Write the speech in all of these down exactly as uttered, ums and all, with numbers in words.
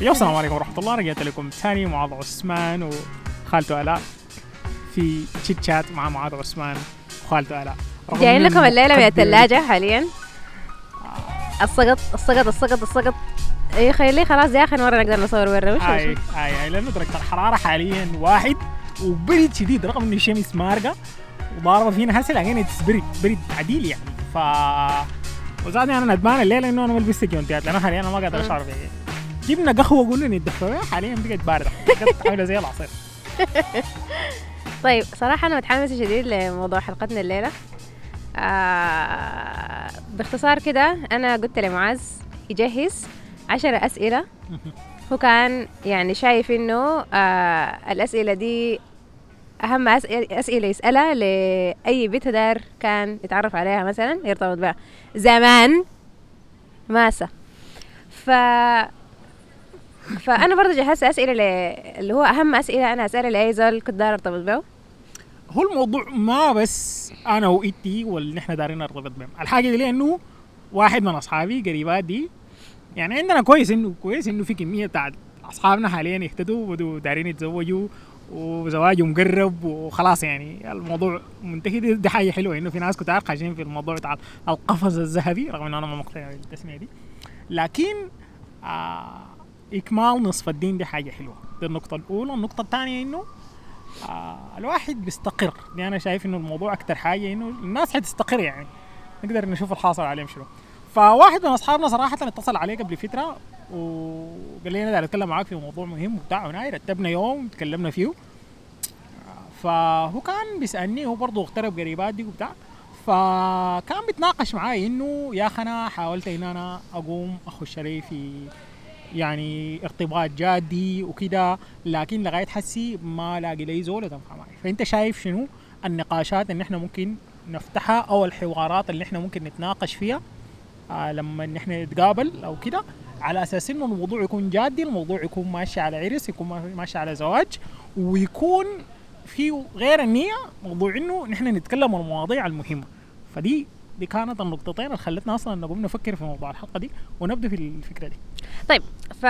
يا السلام عليكم ورحمة الله. رجعت لكم ثاني معاذ عثمان وخالته آلاء في تشيت شات مع معاذ عثمان وخالته آلاء. جايين لكم الليلة من الثلاجة حاليا. السقط السقط السقط السقط ايه خلي خلاص دي آخر مرة نقدر نصور برا. مش اي اي لأنه درجة الحرارة حاليا واحد وبرد شديد رغم إنه الشمس مارقة وضاربة فينا هسه، لكن برد برد عديل يعني. ف وزادني أنا ندمان الليلة إنه أنا ما لبست جونتيات لأنه حاليا أنا ما قادر أشعر بيه. جبنا قهوة قلنا نتدفى حاليا بقت باردة بقت عاملة زي العصير. طيب صراحة أنا متحمسة شديد لموضوع حلقتنا الليلة. آه باختصار كده أنا قلت لمعاذ يجهز عشر أسئلة. هو كان يعني شايف إنه آه الأسئلة دي أهم أسئلة يسألها لأي بنت دار كان يتعرف عليها مثلا يرتبط بها زمان ماسة. ف فأنا برضه جهزت أسئلة ل... اللي هو أهم أسئلة أنا أسألها لأي زول كنت دار ارتبط به. هو الموضوع ما بس أنا وإنتي واللي نحن دارين نرتبط بهم، الحاجة دي لأنه واحد من أصحابي قريبات دي يعني عندنا كويس إنه كويس إنه في كمية بتاعت أصحابنا حاليا يهتدوا وبدوا دارين يتزوجوا وزواجهم مقرب وخلاص يعني الموضوع منتهي. دي, دي حاجة حلوة إنه في ناس كتار خاشين في الموضوع بتاع القفز الذهبي رغم إنه أنا ما مقتنع بالتسمية دي، لكن آه إكمال نصف الدين دي حاجة حلوة. دي النقطة الأولى. النقطة الثانية إنه آه الواحد بيستقر. يعني أنا شايف إنه الموضوع أكتر حاجة إنه الناس حتستقر يعني نقدر نشوف الحاصل عليهم شنو. فواحد من أصحابنا صراحة اتصل عليه قبل فترة وقال لي أنا داير أتكلم معاك في موضوع مهم وبتاع وناي رتبنا يوم تكلمنا فيه. فهو كان بيسألني هو برضو اغترب قريبات دي وبتاع، فكان بيتناقش معاي إنه يا أخي أنا حاولت إن أنا أقوم أخش لي في يعني ارتباط جادي وكده، لكن لغاية حسي ما لاقي لي زول تنفع معي. فأنت شايف شنو النقاشات اللي احنا ممكن نفتحها أو الحوارات اللي احنا ممكن نتناقش فيها آه لما نحن نتقابل أو كده، على أساس إنه الموضوع يكون جادي، الموضوع يكون ماشي على عرس، يكون ماشي على زواج، ويكون في غير النية موضوع إنه نحن نتكلم عن المواضيع المهمة. فدي دي كانت النقطتين اللي خلتنا أصلا نقوم نفكر في موضوع الحلقة دي ونبدأ في الفكرة دي. طيب ف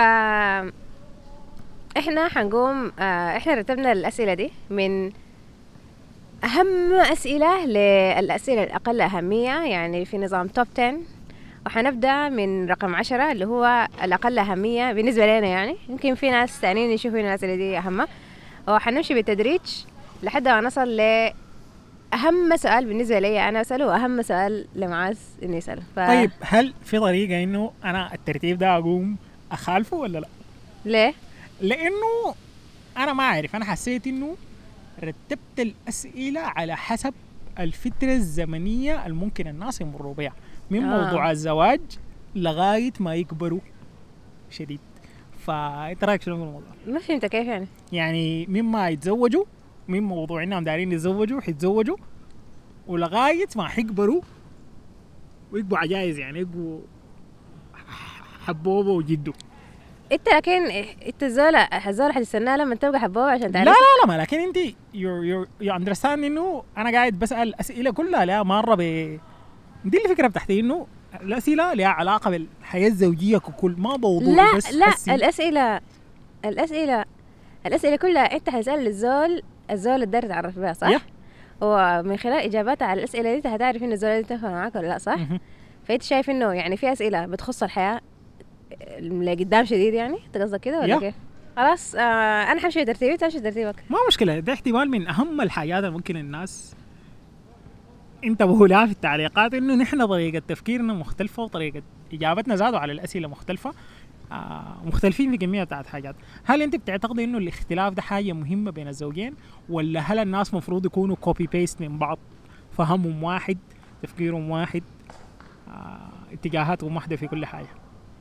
احنا حنقوم اه احنا رتبنا الأسئلة دي من أهم أسئلة للأسئلة الأقل أهمية يعني في نظام توب عشرة، وحنبدأ من رقم عشرة اللي هو الأقل أهمية بالنسبة لنا. يعني يمكن في ناس ثانيين يشوفوا إن الأسئلة دي أهمة، وحنمشي بالتدريج لحد ما نصل لأهم سؤال بالنسبة لي أنا أسأله وأهم سؤال لمعاذ إنه يسأله. ف... طيب هل في طريقة إنه أنا الترتيب ده أقوم أخالفه ولا لا؟ ليه؟ لأنه أنا ما أعرف، أنا حسيت إنه رتبت الأسئلة على حسب الفترة الزمنية الممكن الناس يمروا بها من آه. موضوع الزواج لغاية ما يكبروا شديد. فأنت رأيك شنو في الموضوع؟ ما فهمت كيف يعني؟ يعني مما يتزوجوا من موضوع إنهم دارين يتزوجوا حيتزوجوا ولغاية ما حيكبروا ويقبوا عجائز يعني يقبوا حبوبة وجدوا. انت لكن انت الزولة الزولة حتستنى لما تبقى حبوبة عشان تعرف؟ لا لا لا ما لكن انت يو يو اندرستاند انه انا قاعد بسأل اسئله كلها لها مره ب دي الفكره بتاعتي انه الاسئله لها علاقه بالحياه الزوجيه ككل، ما موضوع لا بس لا حسي. الاسئله الاسئله الاسئله كلها انت حتسال الزول الزول اللي داير تعرف بها صح؟ yeah. ومن خلال اجاباتها على الاسئله دي هتعرف ان الزول ده تنفع معاك ولا لا صح؟ mm-hmm. فانت شايف انه يعني في اسئله بتخص الحياه اللي قدام شديد يعني تقصد كده ولا yeah. كيف؟ خلاص آه انا حمشي ترتيبي تمشي ترتيبك ما مشكله. ده احتمال من اهم الحاجات اللي ممكن الناس انتبهوا لها في التعليقات انه نحن طريقه تفكيرنا مختلفه وطريقه اجابتنا زادوا على الاسئله مختلفه آه مختلفين في كميه بتاعت حاجات. هل انت بتعتقدي انه الاختلاف ده حاجه مهمه بين الزوجين ولا هل الناس مفروض يكونوا كوبي بيست من بعض، فهمهم واحد تفكيرهم واحد آه اتجاهاتهم واحده في كل حاجه؟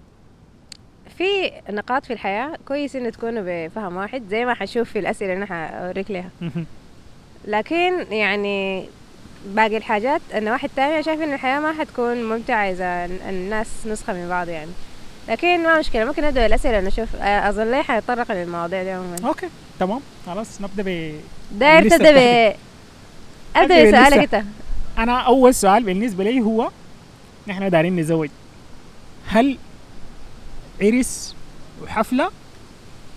في نقاط في الحياة كويس إن تكونوا بفهم واحد زي ما حشوف في الأسئلة اللي أنا هوريك لها. لكن يعني باقي الحاجات أن واحد تاني شايف إن الحياة ما حتكون ممتعة إذا الناس نسخة من بعض يعني. لكن ما مشكلة ممكن نبدأ الأسئلة نشوف أظن ليه حيتطرق للمواضيع دي عموما. أوكي تمام خلاص نبدأ ب داير تبدأ ب أبدأ بسؤالك أنت. أنا أول سؤال بالنسبة لي هو نحن دارين نزوج، هل عرس وحفلة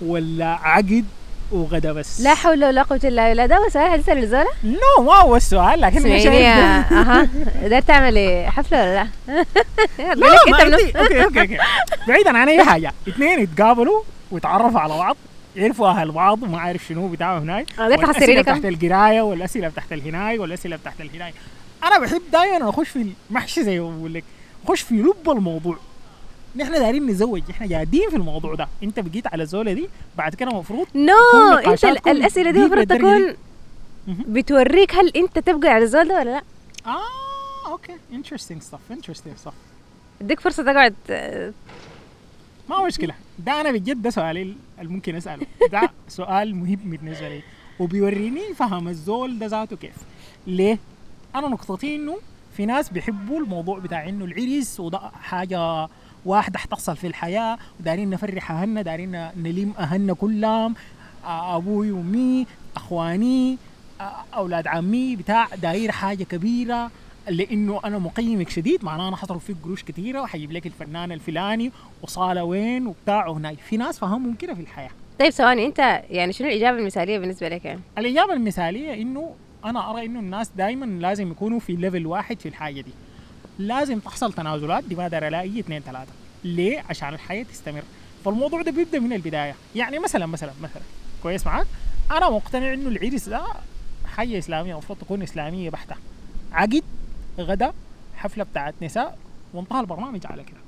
ولا عقد وغدا بس؟ لا حول ولا قوة الا بالله. ده هو سؤال هتسأل الزولة؟ نو ما هو السؤال، لكن أنا اسمعيني شايف يا اها ده تعمل ايه حفلة ولا لا؟ لا ما عندي. اوكي اوكي اوكي بعيدا عن اي حاجه، اثنين يتقابلوا ويتعرفوا على بعض، يعرفوا اهل بعض وما عارف شنو بتاعه هناك، آه، ده تحصري والاسئله لي كم؟ تحت القرايه والاسئله تحت الهناي والاسئله تحت الهناي. انا بحب دائما اخش في المحشي زي ما بقول لك، اخش في لب الموضوع. نحن دايرين نتزوج، احنا قاعدين في الموضوع ده، انت بقيت على الزوله دي، بعد كده المفروض نو تكون انت نقاشاتكم ال- الاسئلة دي deep المفروض للدرجة تكون دي. مهم. بتوريك هل انت تبقى على الزول ده ولا لا. اه اوكي interesting stuff interesting stuff. اديك فرصة تقعد آه، ما مشكلة، ده أنا بجد ده سؤالي اللي ممكن أسأله، ده سؤال مهم بالنسبة لي وبيوريني فهم الزول ده ذاته كيف. ليه؟ أنا نقطتي إنه في ناس بيحبوا الموضوع بتاع إنه العرس وده حاجة واحدة حتحصل في الحياة، ودارين نفرح أهلنا، دارين نلم أهلنا كلهم، آه، أبوي وأمي، أخواني، آه، أولاد عمي بتاع، داير حاجة كبيرة لانه انا مقيمك شديد، معناه انا حصل فيك قروش كثيره وحجيب لك الفنان الفلاني وصاله وين وبتاع هناك. في ناس فهمهم كده في الحياه. طيب ثواني، انت يعني شنو الاجابة المثالية بالنسبة لك يعني؟ الاجابه المثاليه انه انا ارى انه الناس دائما لازم يكونوا في ليفل واحد في الحاجه دي، لازم تحصل تنازلات، دي ما دار لا اي اثنين ثلاثه. ليه؟ عشان الحياه تستمر. فالموضوع ده بيبدا من البدايه. يعني مثلا مثلا مثلا كويس معاك، انا مقتنع انه العرس ده حاجه اسلاميه، المفروض تكون اسلاميه بحته، عقد، غدا، حفله بتاعت نساء، وانتهى البرنامج على كده.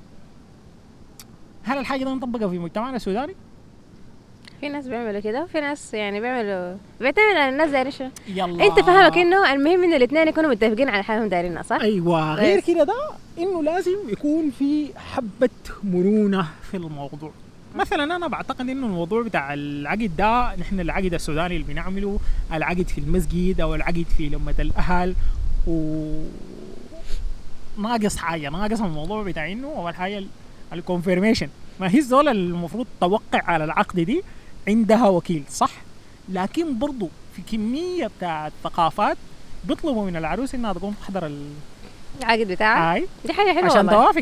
هل الحاجه دي نطبقها في مجتمعنا السوداني؟ في ناس بيعملوا كده وفي ناس يعني بيعملوا بيعتمد على الناس دايرين شنو. يلا انت فاهمك انه المهم انه الاثنين يكونوا متفقين على حالهم دايرينها صح؟ ايوه، غير كده ده انه لازم يكون في حبه مرونه في الموضوع. مثلا انا بعتقد انه الموضوع بتاع العقد ده، نحن العقد السوداني اللي بنعمله العقد في المسجد او العقد في لمة الاهل، و ناقص حاجه، ناقص الموضوع بتاع انه اول حاجه الكونفيرميشن. ما هي الزول المفروض توقع على العقد دي عندها وكيل صح، لكن برضو في كميه بتاع ثقافات بيطلبوا من العروس انها تقوم تحضر ال... العقد بتاعها هاي دي حاجة حلوة عشان والله. توافق.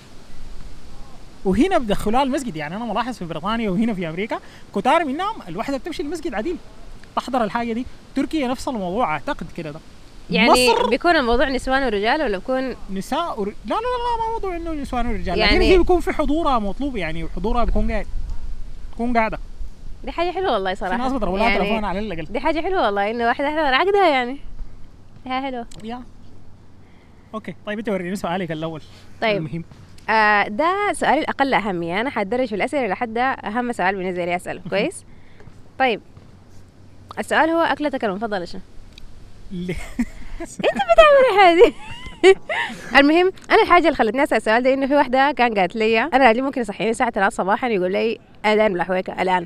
وهنا بدخلوها المسجد. يعني انا ملاحظ في بريطانيا وهنا في امريكا كتار منهم الوحده بتمشي المسجد عديل تحضر الحاجه دي. تركيا نفس الموضوع اعتقد كده ده. يعني مصر بيكون الموضوع نسوان ورجال ولا بيكون نساء ور... لا لا لا لا ما موضوع انه نسوان ورجال، يعني- يعني هي بيكون في حضورها مطلوب، يعني حضورها بيكون قاعد تكون قاعده. دي حاجة حلوة والله في صراحة. ناس بيضربوا لها يعني تليفون على الاقل. دي حاجة حلوة والله انه واحدة تحضر عقدها يعني. دي حاجة حلوة. يا اوكي طيب انت وريني سؤالك الاول. طيب. المهم آه ده سؤالي الأقل أهمية. أنا حدرج في الأسئلة لحد ده أهم سؤال بالنسبة لي أسأله كويس. طيب السؤال هو أكلتك المفضلة شنو؟ ليه؟ أنت بتعمل هذه. المهم أنا الحاجة اللي خلتني أسأل السؤال ده إنه في واحدة كان قالت لي أنا راجلي ممكن يصحيني الساعة ثلاثة صباحا يقول لي الآن بالحويكة الآن.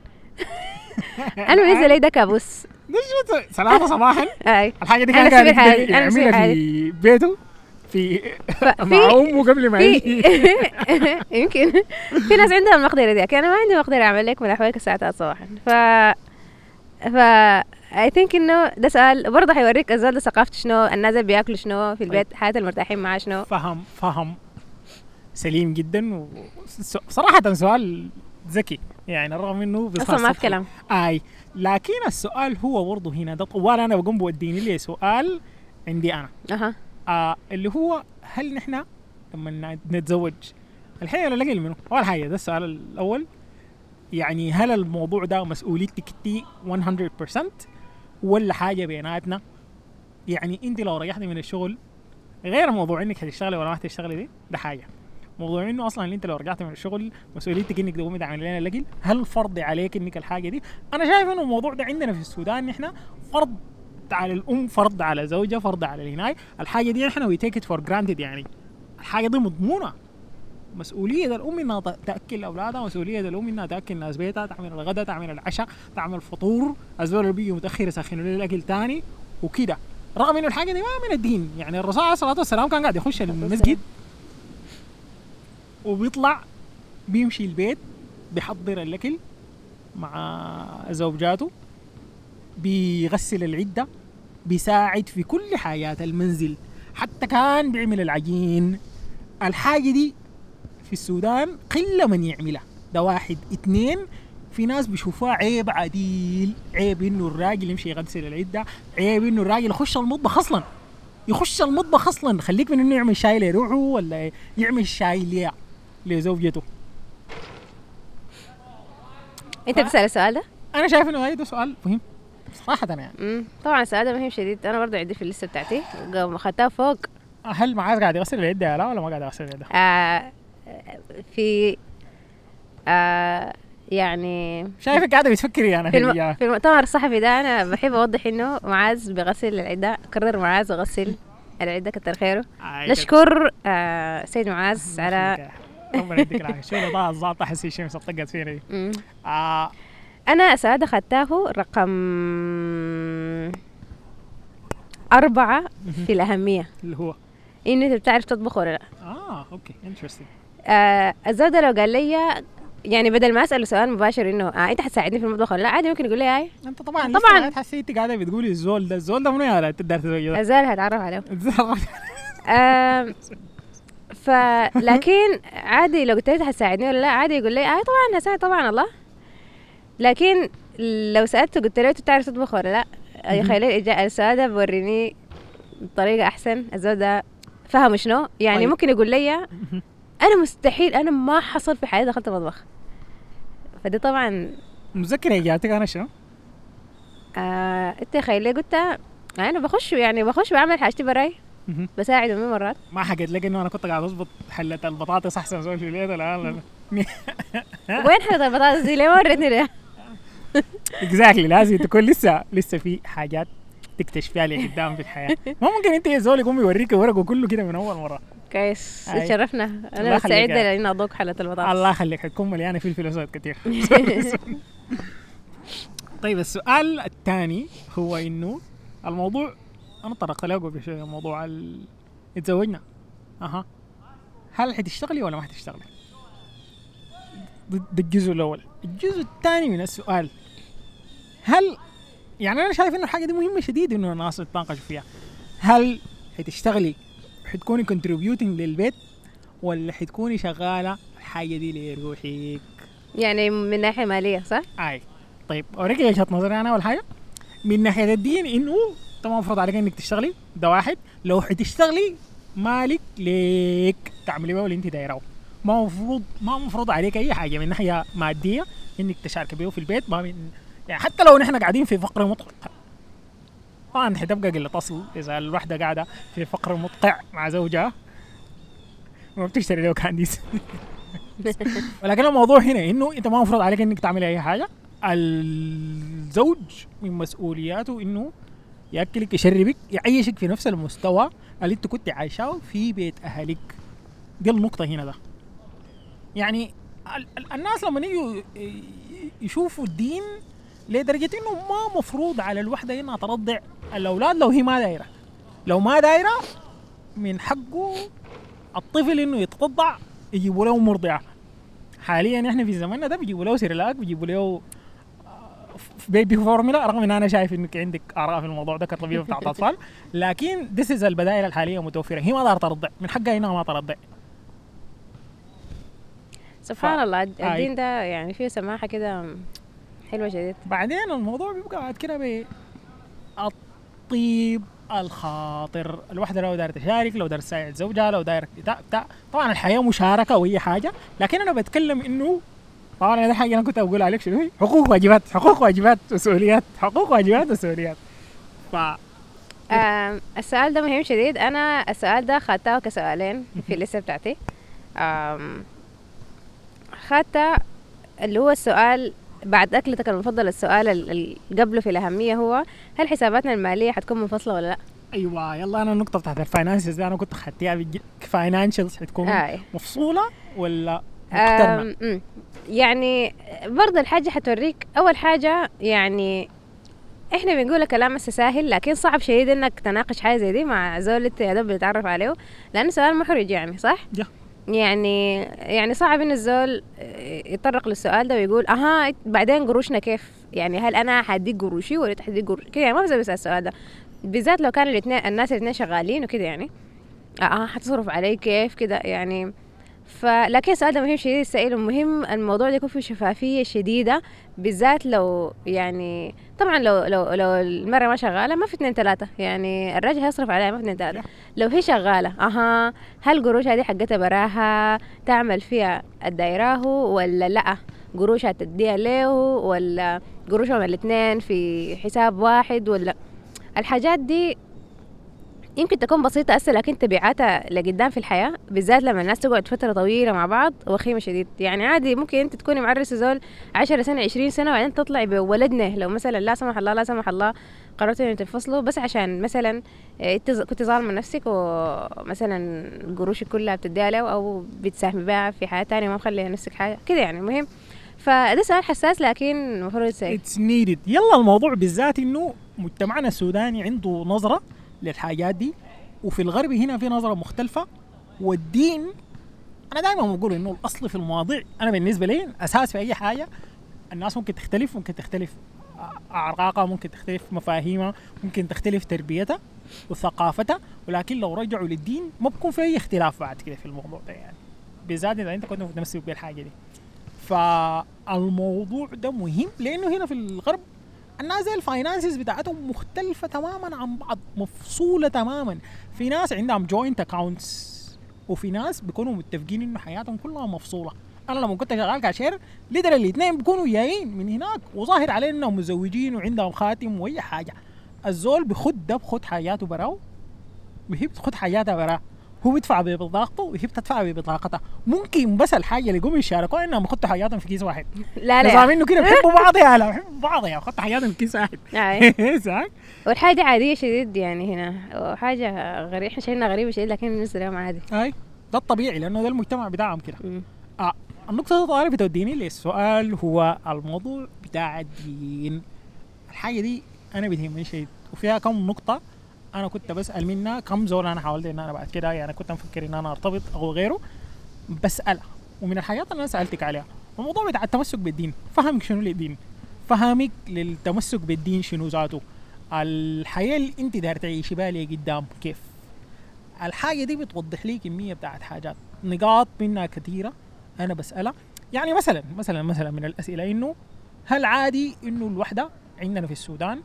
أنا بالنسبة لي ده كابوس. ده شو ثلاثة صباحا؟ أي الحاجة دي أنا كان بسيب قاعد حالي، أنا بسيب يعملها حالي. في بيته في ف- مع في- امه قبل ما في يجي. يمكن في ناس عندها المقدرة دي، لكن أنا ما عندي مقدرة أعمل لك من أحوالك الساعة ثلاثة صباحا. ف ف I think إنه ده سؤال برضه حيوريك الزول ده ثقافته شنو، الناس اللي بياكلوا شنو في البيت، حياة المرتاحين معاه شنو. فهم فهم سليم جدا، وصراحة سؤال ذكي يعني رغم انه أصلا ما في كلام. اي لكن السؤال هو برضه هنا ده طوال انا بقوم بوديني لي سؤال عندي انا أها آه اللي هو هل نحن لما نتزوج الحين ولا لقي منه؟ اول حاجة ده السؤال الاول، يعني هل الموضوع ده مسؤوليتك انت مية بالمية ولا حاجة بيناتنا؟ يعني انت لو ريحتي من الشغل غير موضوع انك هتشتغلي ولا ما هتشتغلي دي ده حاجه، موضوع انه اصلا انت لو رجعت من الشغل مسؤوليتك انك تقومي تعملي لنا الاكل، هل فرض عليك انك الحاجه دي؟ انا شايف انه الموضوع ده عندنا في السودان نحن فرض على الام، فرض على زوجها، فرض على الهناي، الحاجه دي نحن وي تيك ات فور جرانتد. يعني الحاجه دي مضمونه، مسؤوليه الام انها تاكل اولادها، مسؤوليه الام انها تاكل ناس بيتها، تعمل الغداء، تعمل العشاء، تعمل فطور، الزول اللي بيجي متاخر يسخنوا له الاكل تاني وكده. رغم انه الحاجه دي ما من الدين، يعني الرسول عليه الصلاه والسلام كان قاعد يخش المسجد وبيطلع بيمشي البيت بيحضر الاكل مع زوجاته، بيغسل العده، بيساعد في كل حاجات المنزل، حتى كان بيعمل العجين. الحاجه دي في السودان قله من يعملها، ده واحد. اتنين، في ناس بيشوفوها عيب عديل، عيب انه الراجل يمشي يغسل العده، عيب انه الراجل يخش المطبخ اصلا، يخش المطبخ اصلا. خليك من انه يعمل شاي لروحه ولا يعمل شاي ليه لزوجته. انت بتسال السؤال ده؟ انا شايف انه هذا سؤال مهم صراحه يعني. امم طبعا السؤال ده مهم شديد. انا برضه عندي في الليسته بتاعتي اخذتها فوق. هل معاذ قاعد يغسل العده لا ولا ما قاعد يغسل العده؟ آه في آه يعني شايفك قاعده بتفكري انا في, الم... في المؤتمر الصحفي ده انا بحب اوضح انه معاذ بغسل العده. قرر معاذ يغسل العده كتر خيره. نشكر آه سيد معاذ على ربنا يديك العافيه. شو اللي ضاع الزعطه حسي شيء مسطقت فينا دي. آه انا السؤال ده خدته رقم أربعة في الأهمية، اللي هو إن أنت بتعرف تطبخ ولا لا. آه أوكي انترستينج. آه الزول ده لو قال لي يعني بدل ما أسأله سؤال مباشر إنه آه أنت حتساعدني في المطبخ ولا لا، عادي ممكن يقول لي هاي. أنت طبعا طبعا حسيتي قاعدة بتقولي الزول ده الزول ده منو يا لا تقدر تزوجه ده؟ الزول هتعرف عليه. آه فلكن عادي لو قلت له حتساعدني ولا لا، عادي يقول لي آه طبعا هساعد طبعا الله. لكن لو سألته قلت له تعرف تطبخ ولا لا، يا خليل السؤال ده بوريني بطريقة أحسن الزول ده فهم شنو يعني. طيب. ممكن يقول لي أنا مستحيل أنا ما حصل في حياتي دخلت مطبخ، فدي طبعا مذكرة إجابتك أنا شنو؟ آه أنت يا خليل قلت أنا بخش يعني بخش بعمل حاجتي براي، بساعد أمي مرات. ما حكيت لك إنه أنا كنت قاعد أضبط حلة البطاطس أحسن زول في البيت الآن. وين حلة البطاطس دي ليه ما وريتني ليه؟ اكزاكتلي لازم تكون لسه لسه في حاجات تكتشفيها لي قدام في الحياه. ما ممكن انت يا زول يقوم يوريك ورقه كله كده من اول مره. كويس شرفنا. انا سعيده لاني اذوق حله البطاطس. الله يخليك حتكون مليانه فلفل اسود كثير. طيب السؤال الثاني هو انه الموضوع انا طرقت له قبل شويه موضوع ال... اتزوجنا اها هل حتشتغلي ولا ما حتشتغلي؟ ده الجزء الاول. الجزء الثاني من السؤال هل يعني انا شايف انه الحاجه دي مهمه شديد انه الناس تتناقشوا فيها. هل حتشتغلي حتكوني كونتريبيوتنج للبيت ولا حتكوني شغاله الحاجه دي لروحك؟ يعني من ناحيه ماليه صح؟ اي طيب اوريك وجهه نظري انا. اول حاجه من ناحيه الدين انه انت ما مفروض عليك انك تشتغلي، ده واحد. لو حتشتغلي مالك ليك تعملي بيه اللي انت دايراه، ما مفروض ما مفروض عليك اي حاجه من ناحيه ماديه انك تشارك بيه في البيت. ما من يعني حتى لو نحن قاعدين في فقر مدقع طبعا حتبقى قله اصل اذا الوحده قاعده في فقر مدقع مع زوجها ما بتشتري له كانديز. ولكن الموضوع هنا انه انت ما مفروض عليك انك تعمل اي حاجه. الزوج من مسؤولياته انه ياكلك يشربك يعيشك في نفس المستوى اللي انت كنت عايشاه في بيت اهلك. دي النقطه هنا ده. يعني الناس لما يجوا يشوفوا الدين لدرجة انه ما مفروض على الوحدة انها ترضع الاولاد لو هي ما دايرة. لو ما دايرة من حقه الطفل انه يترضع يجيبوا له مرضعة. حاليا احنا في زماننا ده بيجيبوا له سيرلاك بيجيبوا له بيبي فورمولا، رغم ان انا شايف انك عندك اراء في الموضوع ده كطبيب بتاع اطفال، لكن ديس از البدائل الحالية متوفرة. هي ما دار ترضع من حقها انها ما ترضع. سبحان ف... الله الدين ده يعني فيه سماحة كده حلوة جديد. بعدين الموضوع بيبقى بعد كده بالطيب الخاطر. الواحدة لو داير تشارك، لو داير تساعد زوجها، لو داير بتاع بتاع طبعا الحياة مشاركة وهي حاجة، لكن أنا بتكلم إنه طبعا هذا حاجة أنا كنت أقول عليك شنو حقوق واجبات حقوق واجبات مسؤوليات حقوق واجبات مسؤوليات. ف آه السؤال ده مهم شديد. أنا السؤال ده خدته كسؤالين في الليستة بتاعتي. آم خدته اللي هو السؤال بعد أكلتك المفضل. السؤال اللي قبله في الأهمية هو هل حساباتنا المالية حتكون منفصلة ولا لا؟ أيوة يلا أنا النقطة بتاعت الفاينانسز دي أنا كنت خدتها فاينانشلز حتكون آه. مفصولة ولا مقترنة؟ يعني برضه الحاجة حتوريك. أول حاجة يعني إحنا بنقول كلام هسه سهل لكن صعب شديد إنك تناقش حاجة زي دي مع زول أنت يا دوب بتتعرف عليه، لأنه سؤال محرج يعني صح؟ yeah. يعني يعني صعب ان الزول يتطرق للسؤال ده ويقول اها بعدين قروشنا كيف، يعني هل انا حديك قروشي ولا تحديك قروشي كده، يعني ما بزي بس السؤال ده بالذات لو كان الاثنين الناس الاثنين شغالين وكده يعني اه حتصرف علي كيف كده يعني. فلكن السؤال ده مهم شديد السائل، ومهم الموضوع ده يكون فيه شفافية شديدة، بالذات لو يعني طبعا لو لو لو المرة ما شغالة ما في اثنين ثلاثة، يعني الراجل هيصرف عليها ما في اثنين ثلاثة. لو هي شغالة اها هل قروشها دي حقتها براها تعمل فيها الدايراه ولا لا قروشها تديها له، ولا قروشهم الاثنين في حساب واحد، ولا الحاجات دي يمكن تكون بسيطة هسه لكن تبعاتها لقدام في الحياة، بالذات لما الناس تقعد فترة طويلة مع بعض وخيمة شديد. يعني عادي ممكن انت تكوني معرسة زول عشرة سنة عشرين سنة وبعدين تطلعي بولدنا، لو مثلا لا سمح الله لا سمح الله قررتوا ان تنفصلوا بس عشان مثلا انت كنت ظالمة نفسك ومثلا قروشك كلها بتديها له او بتساهمي بها في حياة تانية ما مخليها نفسك حاجة كده، يعني مهم. فده سؤال حساس لكن المفروض يتسأل. It's needed. يلا الموضوع بالذات انه مجتمعنا السوداني عنده نظرة للحاجات دي، وفي الغرب هنا في نظرة مختلفة. والدين انا دائما بقول انه الاصل في المواضيع، انا بالنسبة لي اساس في اي حاجة. الناس ممكن تختلف، ممكن تختلف اعراقها، ممكن تختلف مفاهيمها، ممكن تختلف تربيتها وثقافتها، ولكن لو رجعوا للدين ما بكون في اي اختلاف بعد كده في الموضوع ده، يعني بالذات اذا انت كنت متمسك بالحاجة دي. فالموضوع ده مهم لانه هنا في الغرب الناس زي الفاينانسز بتاعتهم مختلفة تماما عن بعض، مفصولة تماما. في ناس عندهم جوينت اكاونتس وفي ناس بيكونوا متفقين انه حياتهم كلها مفصولة. انا لما كنت شغال كاشير ليدر الاثنين بيكونوا جايين من هناك وظاهر علينا انهم مزوجين وعندهم خاتم واي حاجة. الزول بخد ده بخد حاجاته براو، بيحب تخد حاجاتها براه، هو بيدفع ببطاقته وهي بتدفع ببطاقتها. ممكن بس الحاجه اللي يقوموا يشاركوا انهم يخطوا حاجاتهم في كيس واحد. لا لا نظام انه كده بيحبوا بعض، يا لا بيحبوا بعض يا خطوا حاجاتهم في كيس واحد. صح. والحاجه دي عاديه شديد يعني هنا، وحاجه غريبه احنا شايفينها غريبه شديد لكن بالنسبه لهم عادي. اي ده الطبيعي لانه ده المجتمع بتاعهم كده. آه. النقطه الثانيه بتوديني للسؤال هو الموضوع بتاع الدين. الحاجه دي انا بتهمني شديد وفيها كم نقطه انا كنت بسال منها كم زول. انا حاولت ان انا بعد كده يعني كنت مفكر ان انا ارتبط او غيره بسالها، ومن الحاجات اللي انا سالتك عليها الموضوع بتاع التمسك بالدين. فهمك شنو للدين، فهمك للتمسك بالدين شنو ذاته، الحياه اللي انت داير تعيشي بالي قدام كيف. الحاجه دي بتوضح لي كميه بتاعت حاجات، نقاط منها كثيره انا بسالها. يعني مثلا مثلا مثلا من الاسئله انه هل عادي انه الوحده عندنا في السودان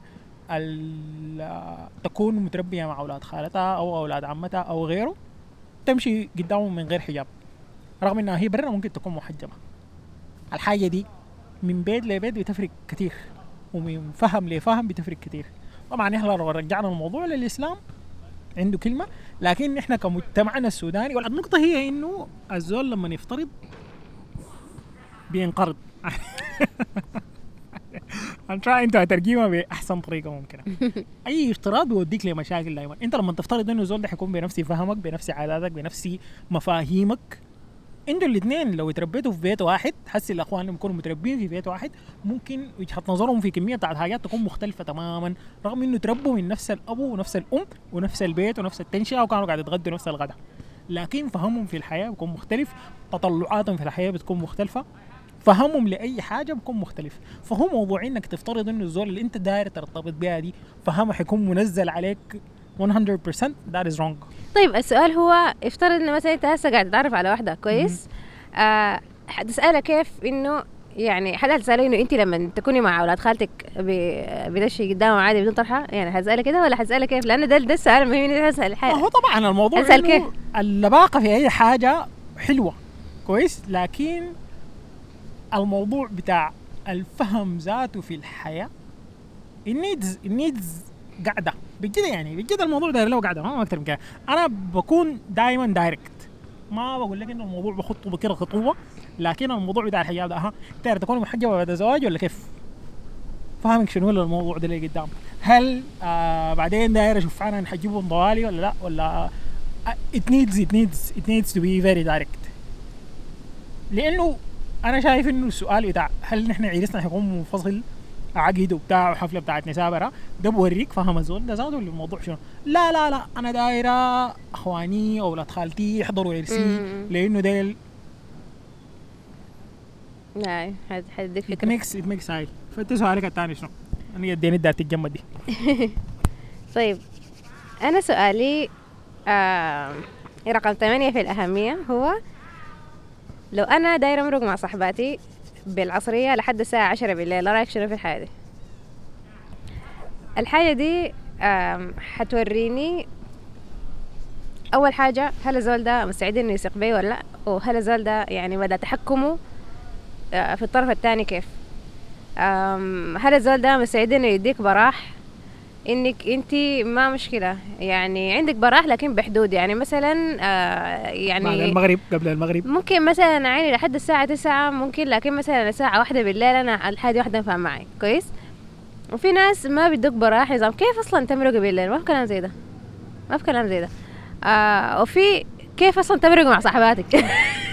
تكون متربية مع أولاد خالتها أو أولاد عمتها أو غيره تمشي قدامهم من غير حجاب رغم أنها هي برا ممكن تكون محجبة؟ الحاجة دي من بيت لبيت بتفرق كتير، ومن فهم لفهم بتفرق كتير. طبعا إحنا لو رجعنا الموضوع للإسلام عنده كلمة، لكن إحنا كمجتمعنا السوداني والنقطة هي إنه الزول لما يفترض بينقرض. I'm trying to أترجمها بأحسن طريقة ممكنة. أي افتراض بيوديك لمشاكل دائما. أنت لما تفترض إنه الزول ده حيكون بنفس فهمك بنفس عاداتك بنفس مفاهيمك، أنتوا الاثنين لو تربيتوا في بيت واحد، حسي الأخوان اللي بيكونوا متربين في بيت واحد ممكن وجهة نظرهم في كمية بتاعت حاجات تكون مختلفة تماما، رغم إنه تربوا من نفس الأبو ونفس الأم ونفس البيت ونفس التنشئة وكانوا قاعد يتغدوا نفس الغداء، لكن فهمهم في الحياة بيكون مختلف، تطلعاتهم في الحياة بتكون مختلفة، فهمهم لأي حاجة بيكون مختلف. فهو موضوع إنك تفترض إنه الزول اللي أنت داير ترتبط بها دي فهمه حيكون منزل عليك مية بالمية. that is wrong. طيب السؤال هو افترض إنه مثلا أنت هسه قاعد تتعرف على واحدة كويس، آه حتسألها كيف إنه يعني حد هتسألها إنه أنت لما تكوني مع أولاد خالتك بدشي قدامهم عادي بدون طرحة، يعني هتسألها كده ولا هتسألها كيف؟ لأنه ده ده السؤال المهم إني هسأل الحاجة. هو طبعا الموضوع هسأل كيف؟ اللباقة في أي حاجة حلوة كويس، لكن الموضوع بتاع الفهم ذاته في الحياة النيدز النيدز قاعدة بجد، يعني بجد الموضوع ده لو قاعدة ما أكتر من كده. أنا بكون دائما دايركت، ما بقول لك إنه الموضوع بخطه بكرة خطوة، لكن الموضوع بتاع الحجاب ده ها تقدر تكون محجبة بعد الزواج ولا كيف؟ فاهمك شنو الموضوع ده اللي قدام؟ هل آه بعدين داير أشوف أنا نحجبهم طوالي ولا لا، ولا uh, it needs it needs it needs to be very direct. لأنه أنا شايف إنه السؤال بتاع هل نحن عريسنا حيكون منفصل عقد وبتاع وحفلة بتاعت نساء برا ده بوريك فهم الزول ده ذاته الموضوع شنو. لا لا لا أنا دايرة أخواني أو أولاد خالتي يحضروا عرسي لأنه ده لا حدك فكرة. it makes it makes هاي. فأنت سؤالك الثاني شنو؟ أنا يديني ده تتجمد دي. طيب أنا سؤالي آه رقم ثمانية في الأهمية هو لو انا دايره امرق مع صاحباتي بالعصريه لحد الساعه عشرة بالليل، رايك شنو في الحاجه دي؟ الحاجه دي حتوريني اول حاجه هل الزول ده مستعد انه يثق بي ولا لا، وهل الزول ده يعني مدى تحكمه في الطرف الثاني كيف. هل الزول ده مستعد انه يديك براح انك انتي ما مشكله، يعني عندك براح لكن بحدود، يعني مثلا آه يعني بعد المغرب قبل المغرب ممكن مثلا عيني لحد الساعه تسعة ممكن، لكن مثلا الساعه واحدة بالليل انا الحاجه واحده فاهم معي كويس. وفي ناس ما بيدوك براح، نظام كيف اصلا تمرقوا بالليل، ما في كلام زي ده، ما في كلام زي ده. آه وفي كيف اصلا تمرقوا مع صاحباتك.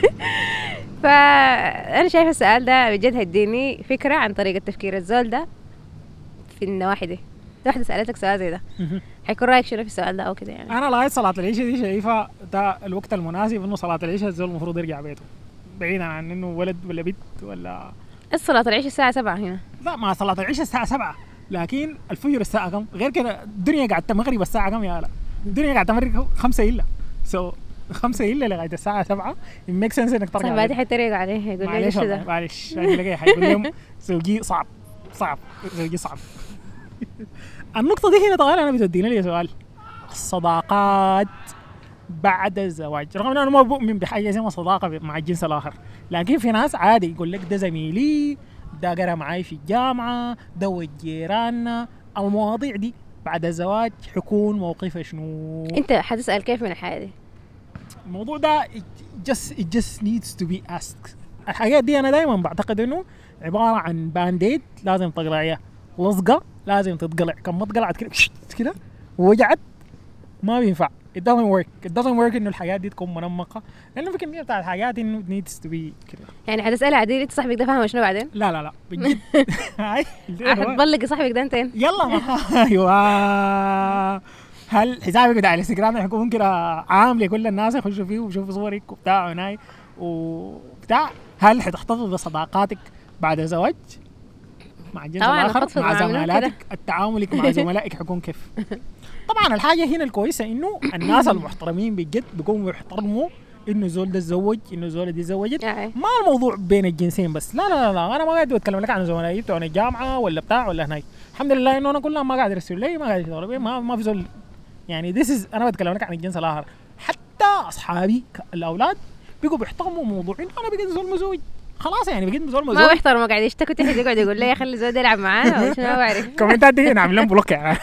فانا شايفه السؤال ده بجد هيديني فكره عن طريقه تفكير الزول ده في النواحي دي. واحده سالتك سؤال زي ده حيكون رايك شنو في السؤال ده او كده؟ يعني انا لغايه صلاه العشاء دي شايفه ده الوقت المناسب انه صلاه العشاء الزول المفروض يرجع بيته، بعيدا عن انه ولد ولا بنت ولا الصلاه العشاء الساعه سبعة هنا. لا، ما صلاه العشاء الساعه سبعة، لكن الفجر الساعه كم؟ غير كده الدنيا قاعده تمغرب الساعه كم يا لا؟ الدنيا قاعده تمغرب خمسة الا سو خمسة الا لغايه الساعه سبعة الميك سنس انك ترجع. صاحباتي حيتريقوا عليه يقول لي معلش كده معلش يعني حيقول لهم زوجي صعب صعب زوجي صعب. النقطة دي هنا طبعا أنا بتدينا لي سؤال، الصداقات بعد الزواج، رغم أنه أنا ما بؤمن بحاجة زي ما صداقة مع الجنس الآخر، لكن في ناس عادي يقول لك ده زميلي، ده قرأ معي في الجامعة، ده ود جيراننا. المواضيع دي بعد الزواج حيكون موقفها شنو؟ أنت حتسأل كيف من الحياة دي؟ الموضوع ده it just, it just needs to be asked. الحاجات دي أنا دايما بعتقد أنه عبارة عن بانديد لازم تقلعيها، لصقة لازم تتقلع، كم ما تقلعت كده كده ووجعت ما بينفع. it doesn't work it doesn't work انه الحاجات دي تكون منمقة، لانه في كمية بتاع الحاجات انه needs to be كده. يعني حتسألي عديل انت صاحبك ده فاهم شنو بعدين؟ لا لا لا بجد. حتبلغي صاحبك ده انتين؟ يلا ايوه. هل حسابك بتاع الانستغرام حيكون كده عام لكل الناس يخشوا فيه ويشوفوا صورك وبتاع وناي وبتاع؟ هل حتحتفظ بصداقاتك بعد الزواج مع الجنس الآخر مع زملائك؟ التعاملك مع زملائك حيكون كيف؟ طبعا الحاجة هنا الكويسة انه الناس المحترمين بجد بيقوموا يحترموا انه زول ده تزوج، انه زول دي تزوجت، ما الموضوع بين الجنسين بس. لا لا لا انا ما قاعد اتكلم لك عن زملائي بتوع الجامعة ولا بتاع ولا هناك، الحمد لله انه انا كلهم ما قاعد ارسل لي، ما قاعد يشتغلوا ما ما في زول يعني this is انا بتكلم لك عن الجنس الآخر. حتى اصحابي الاولاد بيقوا بيحترموا موضوع انه انا بقيت زول مزوج خلاص، يعني بقيت زول مزوج ما بيحترموا، قاعد يشتكوا تحت يقعد يقول لي خلي الزول يلعب معانا وشنو ما بعرف. كومنتات دي نعمل لهم بلوك يعني.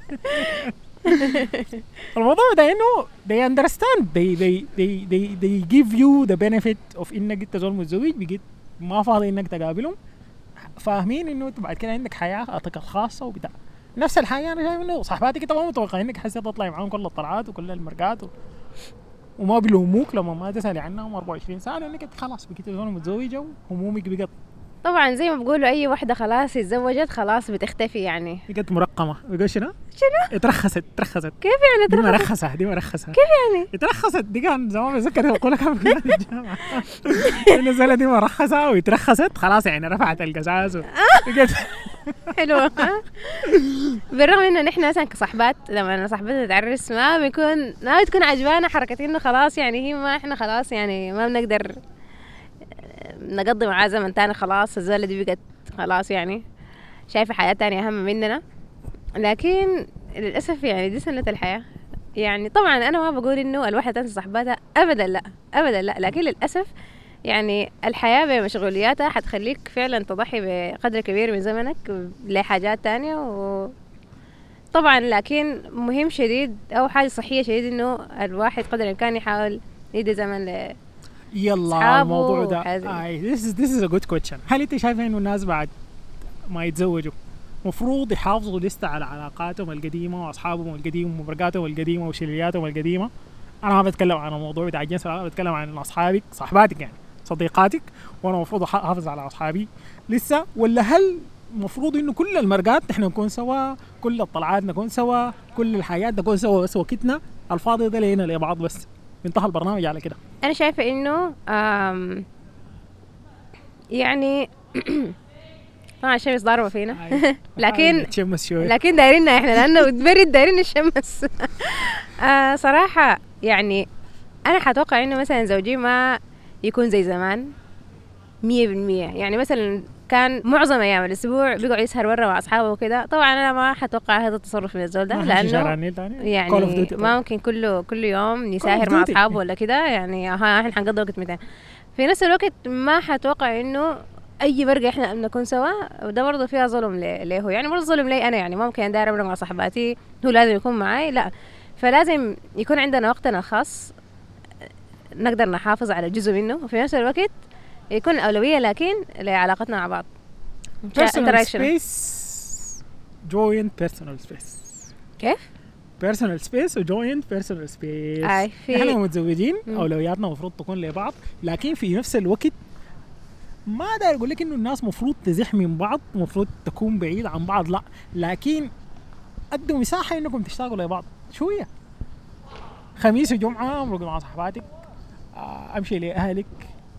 الموضوع ده انه they understand they they they they they give you the benefit of انك انت زول متزوج بقيت ما فاضي انك تقابلهم، فاهمين انه انت بعد كده عندك حياتك الخاصه وبتاع. نفس الحاجه انا شايف انه صاحباتك انت ما متوقعين انك حسيت تطلعي معاهم كل الطلعات وكل المرقات و... وما بيلوموك لما ما تسالي عنهم أربعة وعشرين ساعه لانك انت خلاص بقيت زول متزوجه وهمومك بقت طبعا زي ما بقولوا اي واحده خلاص اتزوجت خلاص بتختفي، يعني بقت مرقمه. بيقول شنو؟ شنو؟ اترخصت اترخصت كيف يعني اترخصت؟ دي مرخصه دي مرخصه كيف يعني؟ اترخصت دي كان زمان بتذكر يقول لك في الجامعه النزله دي مرخصه واترخصت خلاص يعني رفعت القزاز بقت حلوه. بالرغم انه نحن مثلا كصحبات لما صاحبتنا تعرس ما بيكون ما بتكون عجبانا حركه انه خلاص يعني هي ما احنا خلاص يعني ما بنقدر نقضي معاه زمن تاني، خلاص الزولة دي بقت خلاص يعني شايفة حياة تانية أهم مننا، لكن للأسف يعني دي سنة الحياة. يعني طبعا أنا ما بقول إنه الواحدة تنسى صحباتها أبدا لا أبدا لا، لكن للأسف يعني الحياة بمشغولياتها حتخليك فعلا تضحي بقدر كبير من زمنك لحاجات تانية و طبعا لكن مهم شديد أو حاجة صحية شديد إنه الواحد قدر الإمكان يحاول يدي زمن ل يلا الموضوع ده آه. this is this is a good question. هل انت شايفه انه الناس بعد ما يتزوجوا مفروض يحافظوا لسه على علاقاتهم القديمه واصحابهم القديمه ومرقاتهم القديمه وشلياتهم القديمه؟ انا ما بتكلم عن الموضوع بتاع الجنس، انا بتكلم عن اصحابك صاحباتك يعني صديقاتك، وانا المفروض احافظ على اصحابي لسه، ولا هل المفروض انه كل المرقات نحن نكون سوا، كل الطلعات نكون سوا، كل الحاجات نكون سوا بس وقتنا الفاضي ده لينا لبعض بس انتهى البرنامج على كده؟ أنا شايفة إنه يعني طبعا الشمس ضاربة فينا لكن لكن دايريننا إحنا لأنه برد دايرين الشمس. آه صراحة يعني أنا حتوقع إنه مثلا زوجي ما يكون زي زمان مية بالمية. يعني مثلا كان معظم أيام الأسبوع بيقعد يسهر برا مع أصحابه وكده، طبعا أنا ما حتوقع هذا التصرف من الزول ده، لأنه يعني ما ممكن كله كل يوم يساهر مع أصحابه ولا كده، يعني ها إحنا حنقضي وقت متين. في نفس الوقت ما حتوقع إنه أي برقة إحنا نكون سوا، وده برضه فيها ظلم له هو، يعني برضه ظلم لي أنا، يعني ممكن أدار أبرق مع صحباتي هو لازم يكون معاي، لا. فلازم يكون عندنا وقتنا الخاص نقدر نحافظ على جزء منه، وفي نفس الوقت يكون الأولوية لكن لعلاقتنا مع بعض. personal space joint personal space. كيف؟ personal space و joint personal space. آه احنا متزوجين أولوياتنا مفروض تكون لبعض، لكن في نفس الوقت ما داير أقول لك إنه الناس مفروض تزح من بعض، مفروض تكون بعيد عن بعض، لا، لكن أدوا مساحة إنكم تشتاقوا لبعض شوية. خميس وجمعة أمرق مع صحباتك، أمشي لأهلك،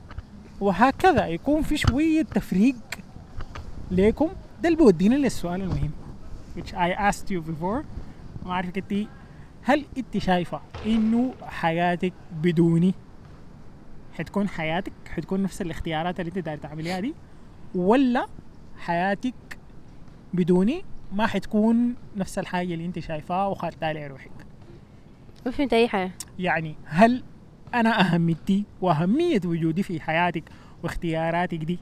وهكذا يكون في شوية تفريق ليكم. ده اللي بيودينا للسؤال المهم which I asked you before. ما أعرف كنتي هل أنت شايفة إنه حياتك بدوني حتكون حياتك حتكون نفس الاختيارات اللي أنت داير تعمليها دي، ولا حياتك بدوني ما حتكون نفس الحاجة اللي أنت شايفاها وخدتها لروحك؟ ما فهمت أي حاجة. يعني هل أنا أهميتي وأهمية وجودي في حياتك واختياراتك دي،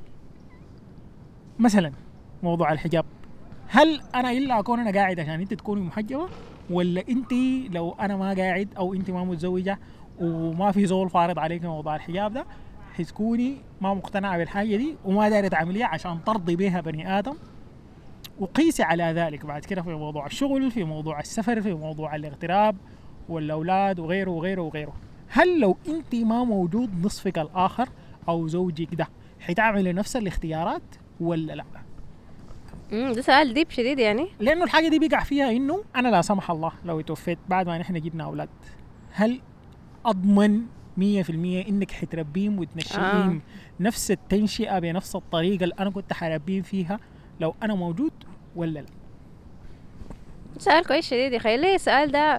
مثلا موضوع الحجاب، هل أنا إلا أكون أنا قاعد عشان أنت تكوني محجبة، ولا أنت لو أنا ما قاعد أو أنت ما متزوجة وما في زول فارض عليك موضوع الحجاب ده حتكوني ما مقتنعة بالحاجة دي وما دايرة تعمليها عشان ترضي بها بني آدم؟ وقيسي على ذلك بعد كده في موضوع الشغل، في موضوع السفر، في موضوع الاغتراب والأولاد وغيره وغيره وغيره. هل لو أنت ما موجود نصفك الآخر أو زوجك ده حتعملي نفس الاختيارات ولا لا؟ امم ده سؤال ديب شديد، يعني لأنه الحاجة دي بيقع فيها إنه أنا لا سمح الله لو توفيت بعد ما نحن جبنا أولاد، هل أضمن مية في المية إنك حتربيهم وتنشئين آه. نفس التنشئة بنفس الطريقة اللي أنا كنت حربيهم فيها لو أنا موجود ولا لا؟ سؤال كويس شديد يا خير. ليه السؤال ده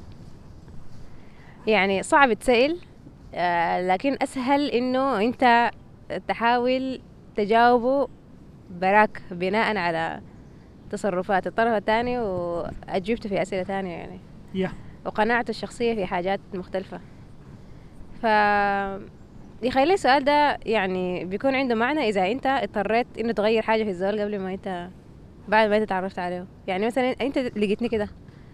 يعني صعب تسأل، آه لكن أسهل إنه أنت تحاول تجاوبه براك بناء على تصرفات الطرف الثاني وأجوبته في أسئلة ثانية، يعني yeah. وقناعته الشخصية في حاجات مختلفة. ف يخلي السؤال ده يعني بيكون عنده معنى إذا أنت اضطريت إنه تغير حاجة في الزول قبل ما أنت بعد ما أنت تعرفت عليه. يعني مثلا أنت لقيتني كده،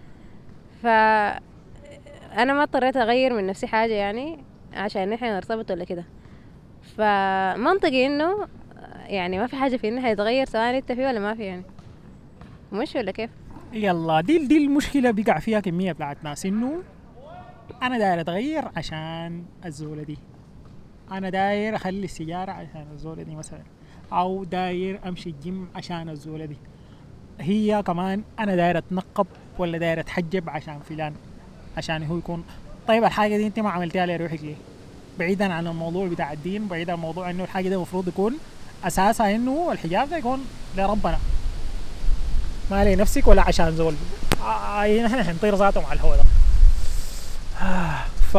فأنا ما اضطريت أغير من نفسي حاجة يعني عشان نحن نرتبط ولا كده، فمنطقي إنه يعني ما في حاجة في إنها يتغير سواء أنت فيه ولا ما فيه، يعني مش ولا كيف؟ يلا دي دي المشكلة بيقع فيها كمية بتاعت ناس، إنه أنا داير أتغير عشان الزولة دي، أنا داير أخلي السيارة عشان الزولة دي مثلا، أو داير أمشي الجيم عشان الزولة دي، هي كمان أنا داير أتنقب ولا داير أتحجب عشان فلان عشان هو يكون. طيب الحاجة دي أنت ما عملتها لروحك ليه؟ بعيدا عن الموضوع بتاع الدين، بعيدا عن الموضوع إنه الحاجة دي المفروض يكون أساسها إنه الحجاب ده يكون لربنا ما لي نفسك ولا عشان زول. آه نحن حنطير ذاته مع الهواء ده. آه ف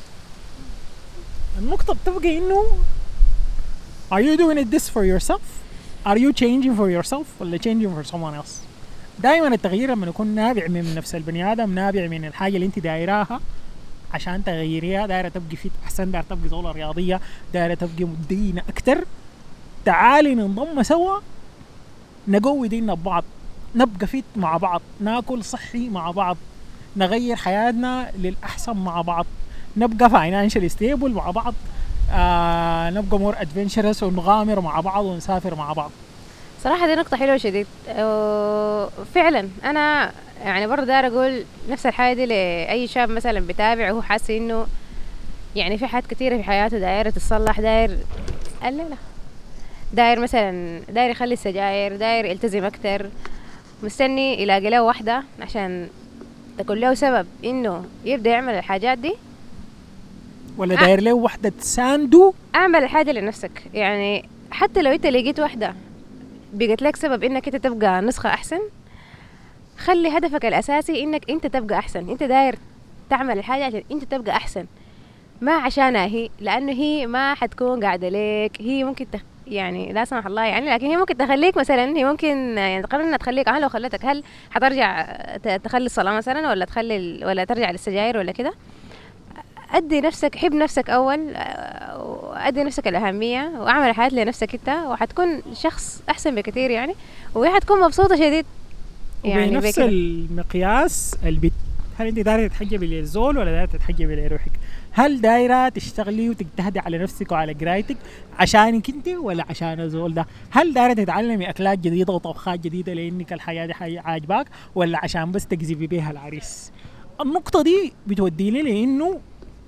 النقطة بتبقى إنه are you doing this for yourself? Are you changing for yourself ولا changing for someone else؟ دائما التغيير لما يكون نابع من نفس البني آدم، نابع من الحاجة اللي انت دايراها عشان تغيريها، دايرة تبقي فيت أحسن، دايرة تبقي زولة رياضية، دايرة تبقي مدينة أكتر، تعالي ننضم سوا نقوي ديننا ببعض، نبقى فيت مع بعض، ناكل صحي مع بعض، نغير حياتنا للأحسن مع بعض، نبقى financial stable مع بعض، آه نبقى more adventurous ونغامر مع بعض ونسافر مع بعض. صراحة دي نقطة حلوة شديد. فعلا أنا يعني برضه داير أقول نفس الحاجة دي لأي شاب مثلا بتابع وهو حاسس إنه يعني في حاجات كتيرة في حياته دايرة تتصلح، داير لا لا داير مثلا داير يخلي السجاير، داير يلتزم أكتر، مستني يلاقي له واحدة عشان تكون له سبب إنه يبدأ يعمل الحاجات دي، ولا داير له واحدة تساندو. أعمل الحاجة لنفسك. يعني حتى لو أنت لقيت واحدة بقت لك سبب إنك أنت تبقى نسخة أحسن، خلي هدفك الأساسي إنك أنت تبقى أحسن. أنت داير تعمل الحاجة عشان أنت تبقى أحسن، ما عشانها هي، لانه هي ما حتكون قاعده ليك، هي ممكن تخ... يعني لا سمح الله يعني، لكن هي ممكن تخليك مثلا، هي ممكن يعني تقرر انها تخليك. انا لو خلتك، هل حترجع ت- تخلي الصلاه مثلا، ولا تخلي ال... ولا ترجع للسجاير ولا كده؟ ادي نفسك، حب نفسك اول، آه، وادي نفسك الاهميه، واعمل حياه لنفسك انت، وحتكون شخص احسن بكثير يعني، وهي حتكون مبسوطه شديد يعني وبنفس بكده. المقياس البت، هل انت دايره تتحجبي للزول ولا دايره تتحجبي لروحك؟ هل دايره تشتغلي وتجتهدي على نفسك وعلى قرايتك عشانك انت ولا عشان الزول ده؟ هل دايره تتعلمي اكلات جديده وطبخات جديده لانك الحياه دي حي- عاجباك، ولا عشان بس تجذبي بيها العريس؟ النقطه دي بتوديني لانه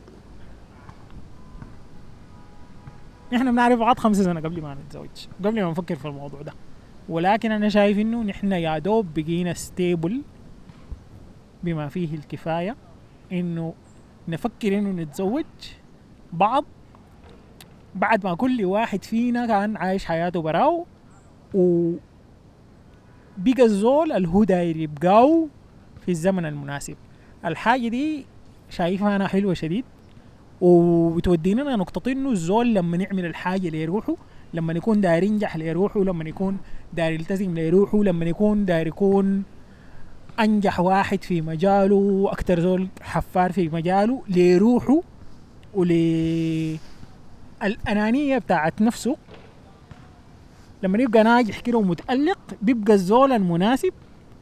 نحن بنعرف بعض خمسة سنة قبل ما نتزوج، قبل ما نفكر في الموضوع ده، ولكن أنا شايف إنه نحن يا دوب بقينا ستيبل بما فيه الكفاية إنه نفكر إنه نتزوج بعض بعد ما كل واحد فينا كان عايش حياته براو، وبقى الزول اللي هو داير يبقاو في الزمن المناسب. الحاجة دي شايفها أنا حلوة شديد، وبتودينا نقطة انه الزول لما نعمل الحاجة ليروحه، لما يكون داير ينجح ليروحه، لما يكون داير يلتزم ليروحه، لما يكون داير يكون انجح واحد في مجاله واكتر زول حفار في مجاله ليروحه، وللأنانية بتاعت نفسه، لما يبقى ناجح كده ومتألق بيبقى الزول المناسب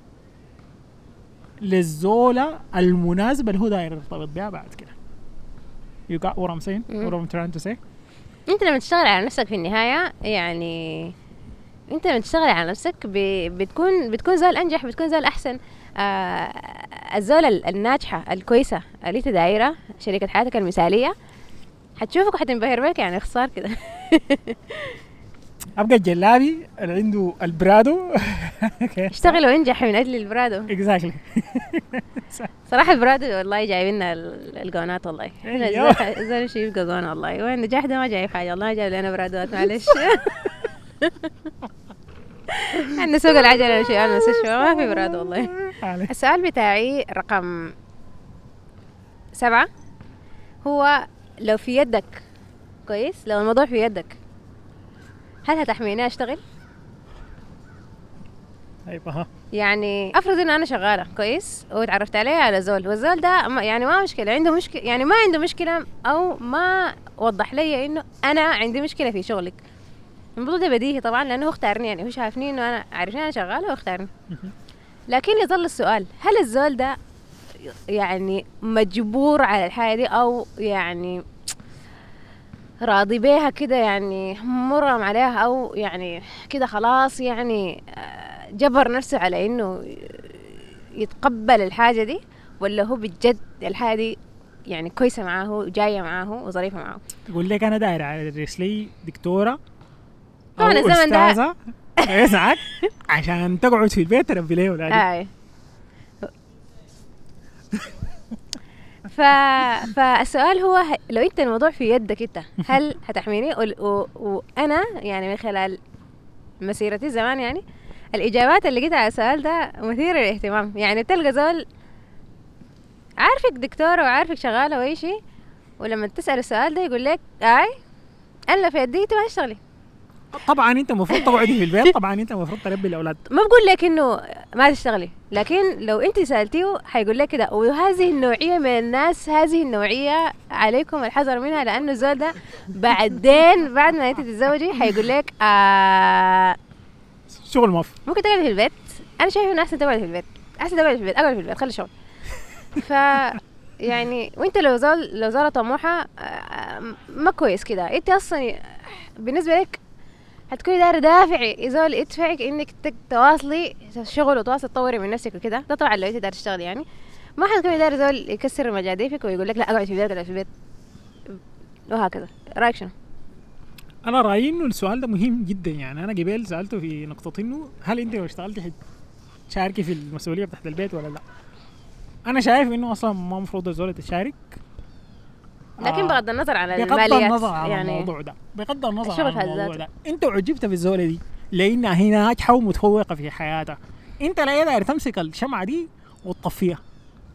للزولة المناسبة اللي هو داير يرتبط بها بعد كده. You got what I'm saying? What I'm trying to say? انت لما تشتغل على نفسك في النهايه يعني، انت لما تشتغل على نفسك ب... بتكون بتكون زول انجح، بتكون زول احسن. آه الزول ال- الناجحه الكويسه اللي انت دايره شريكه حياتك المثاليه حتشوفك وحتنبهر بك يعني، اختصار كده. ابقى الجلابي اللي عنده البرادو اشتغل وانجح من اجل البرادو. اكزاكتلي. صراحه البرادو والله جايبيننا ال- الجونات والله. احنا أيوه. زول زول شيء يبقى جون والله، وين النجاح ده ما جايب حاجه والله، جايب لنا برادوات معلش. عندنا سوق العجله وشيء على المستشفى ما في برادو والله. السؤال بتاعي رقم سبعة هو: لو في يدك، كويس، لو الموضوع في يدك، هل هتحميني اشتغل؟ طيب ها يعني افرض ان انا شغاله كويس وتعرفت عليه على زول، والزول ده ما- يعني ما مشكله، عنده مشكله يعني، ما عنده مشكله او ما وضح لي انه انا عندي مشكله في شغلك. الموضوع ده بديهي طبعا لانه هو اختارني، يعني هو شافني انه انا عارفني انا شغاله واختارني. لكن يظل السؤال: هل الزول ده يعني مجبور على الحاجه دي، او يعني راضي بيها كده يعني، مرغم عليها، او يعني كده خلاص يعني آه، جبر نفسه على انه يتقبل الحاجة دي، ولا هو بجد الحاجة دي يعني كويسة معاه وجاية معاه وظريفة معاه؟ يقول لك انا داير على رسلي دكتوره او طبعا الزمن ده استاذه يسعك عشان تقعد في البيت تربي ليه ولادك. آه. ف... فالسؤال هو ه- لو انت الموضوع في يدك انت، هل هتحميني؟ و... و... وانا يعني من خلال مسيرتي زمان يعني، الاجابات اللي لقيتها على السؤال ده مثيرة للاهتمام. يعني تلقى زول عارفك دكتورة وعارفك شغالة واي شيء، ولما تسأل السؤال ده يقول لك اي انا في يدي ما تشتغلي. طبعا انت المفروض تقعدي في البيت، طبعا انت المفروض تربي الاولاد. ما بقول لك انه ما تشتغلي، لكن لو انت سالتيه حيقول لك كده. وهذه النوعيه من الناس، هذه النوعيه عليكم الحذر منها، لانه الزول ده بعدين بعد ما انت تتزوجي حيقول لك آه شغل مف ممكن تقعدي في البيت. انا شايفه انه احسن تقعدي في البيت، احسن تقعدي في البيت، اقعدي في البيت خلي الشغل. ف يعني وانت لو زول لو زول طموحه آه، ما كويس كده، انت اصلا بالنسبه لك هتكوني دايره دافعي زول يدفعك انك تك- تواصلي الشغل وتواصلي تطوري من نفسك وكده. ده طبعا لو انت دايره تشتغلي يعني، ما حتكوني دايره زول يكسر مجاديفك ويقول لك لا اقعد في البيت اقعد في البيت وهكذا. رايك شنو؟ انا رايي انه السؤال ده مهم جدا. يعني انا قبل سالته في نقطه انه هل انت لو اشتغلتي تشاركي في المسؤوليه بتاعت البيت ولا لا. انا شايف انه اصلا ما المفروض الزول تشارك، لكن آه بغض النظر عن بغض الماليات النظر عن يعني الموضوع ده، بغض النظر الشغل عن في الموضوع ذاته. ده، انت عجبت في الزوله دي لانها هي ناجحه ومتفوقه في حياتها، انت لا داير تمسك الشمعه دي وتطفيها.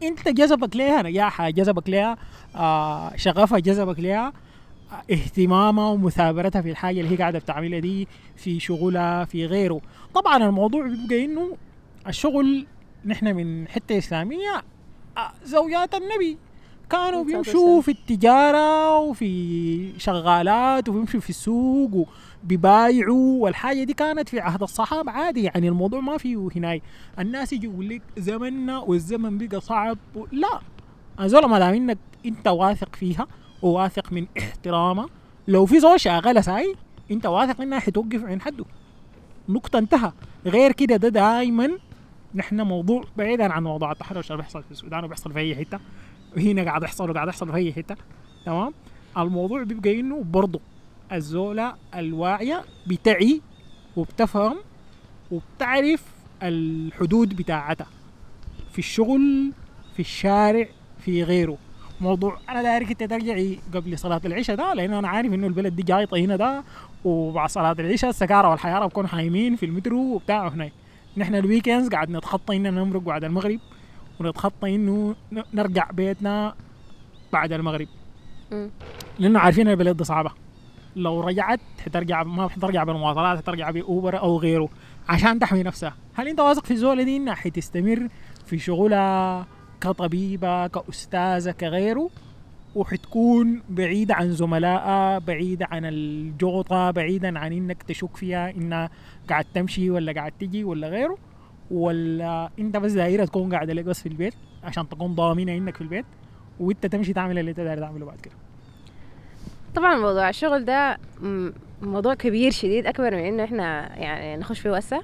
انت جذبك ليها نجاحها، جذبك ليها آه شغفها، جذبك ليها آه اهتمامها ومثابرتها في الحاجة اللي هي قاعدة بتعملها دي، في شغلها في غيره. طبعا الموضوع بيبقى انه الشغل نحن من حتة إسلامية آه زوجات النبي كانوا بيمشوا في التجارة وفي شغالات وبيمشوا في السوق وبيبايعوا، والحاجة دي كانت في عهد الصحابة عادي. يعني الموضوع ما فيه هناي الناس يجي يقول لك زمننا والزمن بقى صعب، لا، أزول ما دام انك انت واثق فيها وواثق من احترامها، لو في زول شاغلة ساي انت واثق انها حتوقف عين حده، نقطة انتهى. غير كده ده دايما نحن موضوع بعيدا عن موضوع التحرش اللي بيحصل في السودان وبيحصل في اي حتة، وهنا قاعد يحصل وقاعد يحصل في اي حتة، تمام. الموضوع بيبقى انه برضو الزولة الواعية بتعي وبتفهم وبتعرف الحدود بتاعتها في الشغل في الشارع في غيره. موضوع انا دايرك انت ترجعي قبل صلاة العشاء ده، لانه انا عارف انه البلد دي جاي طينة ده، وبعد صلاة العشاء السكارة والحيارة بكونوا حايمين في المترو وبتاعه هناك. نحن الويكندز قاعد نتخطى اننا نمرق بعد المغرب، ونتخطى انه نرجع بيتنا بعد المغرب، لانه عارفين البلد دي صعبة. لو رجعت حترجع، ما حترجع بالمواصلات، حترجع بأوبر او غيره عشان تحمي نفسها. هل انت واثق في الزولة دي انها حتستمر في شغلها كطبيبة كأستاذة كغيره، وحتكون بعيدة عن زملائها، بعيدة عن الجوطة، بعيدا عن انك تشك فيها انها قاعد تمشي ولا قاعد تجي ولا غيره، ولا انت بس دايرة تكون قاعدة لك بس في البيت عشان تكون ضامنة انك في البيت وانت تمشي تعمل اللي انت داير تعمله بعد كده؟ طبعا موضوع الشغل ده موضوع كبير شديد، اكبر من انه احنا يعني نخش فيه وسع.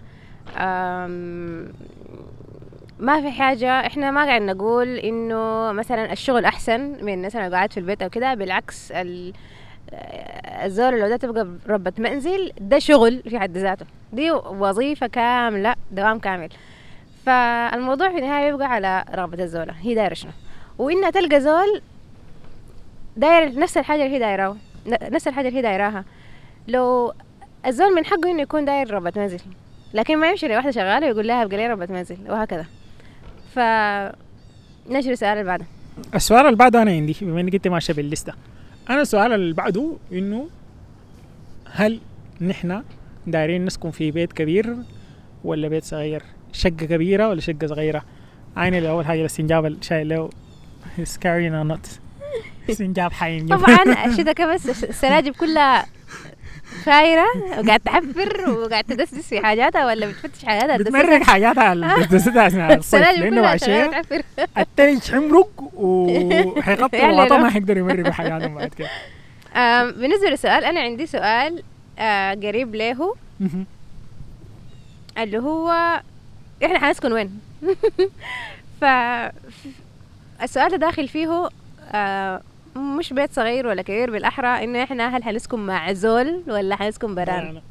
ما في حاجة، احنا ما قاعد نقول انه مثلا الشغل احسن من مثلا قاعد في البيت او كده، بالعكس. الزول لو ده تبقى ربة منزل ده شغل في حد ذاته، دي وظيفة كاملة دوام كامل. فالموضوع في النهاية يبقى على رغبة الزولة هي دايرة شنو، وإنها تلقى زول داير نفس الحاجة اللي هي دايراه، نفس الحاجة اللي هي دايراها. لو الزول من حقه إنه يكون داير ربة منزل، لكن ما يمشي لواحدة شغالة ويقول لها ابقى لي ربة منزل وهكذا. ف نشر السؤال اللي بعده. السؤال اللي بعده أنا عندي، بما إنك أنت ماشية بالليستة، أنا السؤال اللي بعده إنه هل نحن دايرين نسكن في بيت كبير ولا بيت صغير؟ شقة كبيرة ولا شقة صغيرة؟ عيني الأول حاجة السنجاب الشايل له سكارين أو نوت سنجاب حين طبعا الشتاء بس السراجب كلها فايرة وقاعد تحفر وقاعد تدسدس في حاجاتها ولا بتفتش حاجاتها، بتمرق حاجاتها الدسدسة أثناء الصيف، لأنه بعشية التلج حمرق وحيغطي الوطا ما حيقدر يمرق حاجاتهم بعد كده. بالنسبة للسؤال أنا عندي سؤال قريب له اللي هو إحنا حنسكن وين؟ فالسؤال ده داخل فيه مش بيت صغير ولا كبير، بالأحرى إنه إحنا هل حنسكن مع زول ولا حنسكن بران.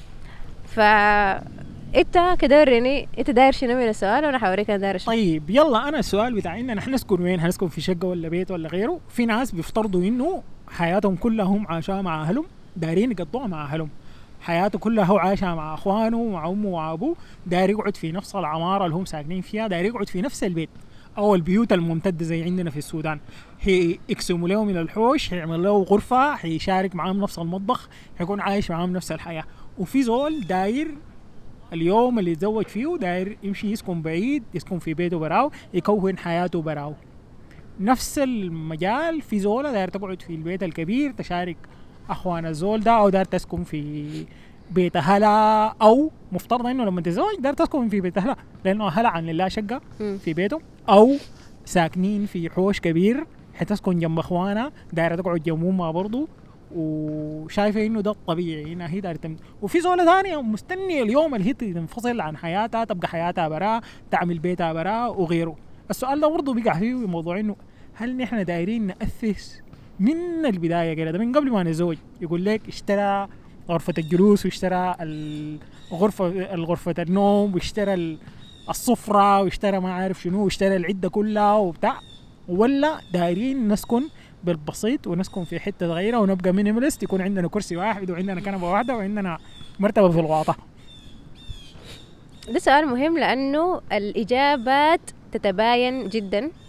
فإنت كدورني إنت داير شنو من السؤال وأنا حوريك أنا داير شنو. طيب يلا، أنا السؤال بتاعي إننا حنسكن وين؟ حنسكن في شقة ولا بيت ولا غيره؟ في ناس بيفترضوا إنه حياتهم كلها هم عاشها مع أهلهم، دايرين يقضوها مع أهلهم، حياته كلها هو عاشها مع أخوانه ومع أمه وأبوه، داير يقعد في نفس العمارة اللي هم ساكنين فيها، داير يقعد في نفس البيت أو البيوت الممتدة زي عندنا في السودان. هي يقسموا له من الحوش، هيعمل له غرفة، هيشارك معهم نفس المطبخ، هيكون عايش معهم نفس الحياة. وفي زول داير اليوم اللي يتزوج فيه داير يمشي يسكن بعيد، يسكن في بيته براو، يكون حياته براو. نفس المجال في زولة داير تقعد في البيت الكبير تشارك أخوان الزول ده، أو داير تسكن في بيت أهلها، أو مفترض إنه لما تتزوج داير تسكن في بيت أهلها، لأنه أهلها عن الله شقة في بيته، أو ساكنين في حوش كبير حتسكن جنب أخوانها دايرة تقعد جنب أمها برضو، وشايفة إنه ده الطبيعي إنها هي دايرة تم. وفي زولة ثانية مستنية اليوم اللي هي تنفصل عن حياتها، تبقى حياتها برا، تعمل بيتها برا وغيره. السؤال ده برضو بيقع فيه موضوع إنه هل نحن دايرين نأسس من البداية كده من قبل ما نزوج؟ يقول لك اشترى غرفة الجلوس واشترى الغرفة الغرفة النوم واشترى الصفرة واشترى ما عارف شنو واشترى العدة كلها وبتاع، ولا دايرين نسكن بالبسيط ونسكن في حتة صغيرة ونبقى مينيماليست، يكون عندنا كرسي واحد وعندنا كنبة واحدة وعندنا مرتبة في الغواطة؟ ده سؤال مهم لأنه الإجابات تتباين جدا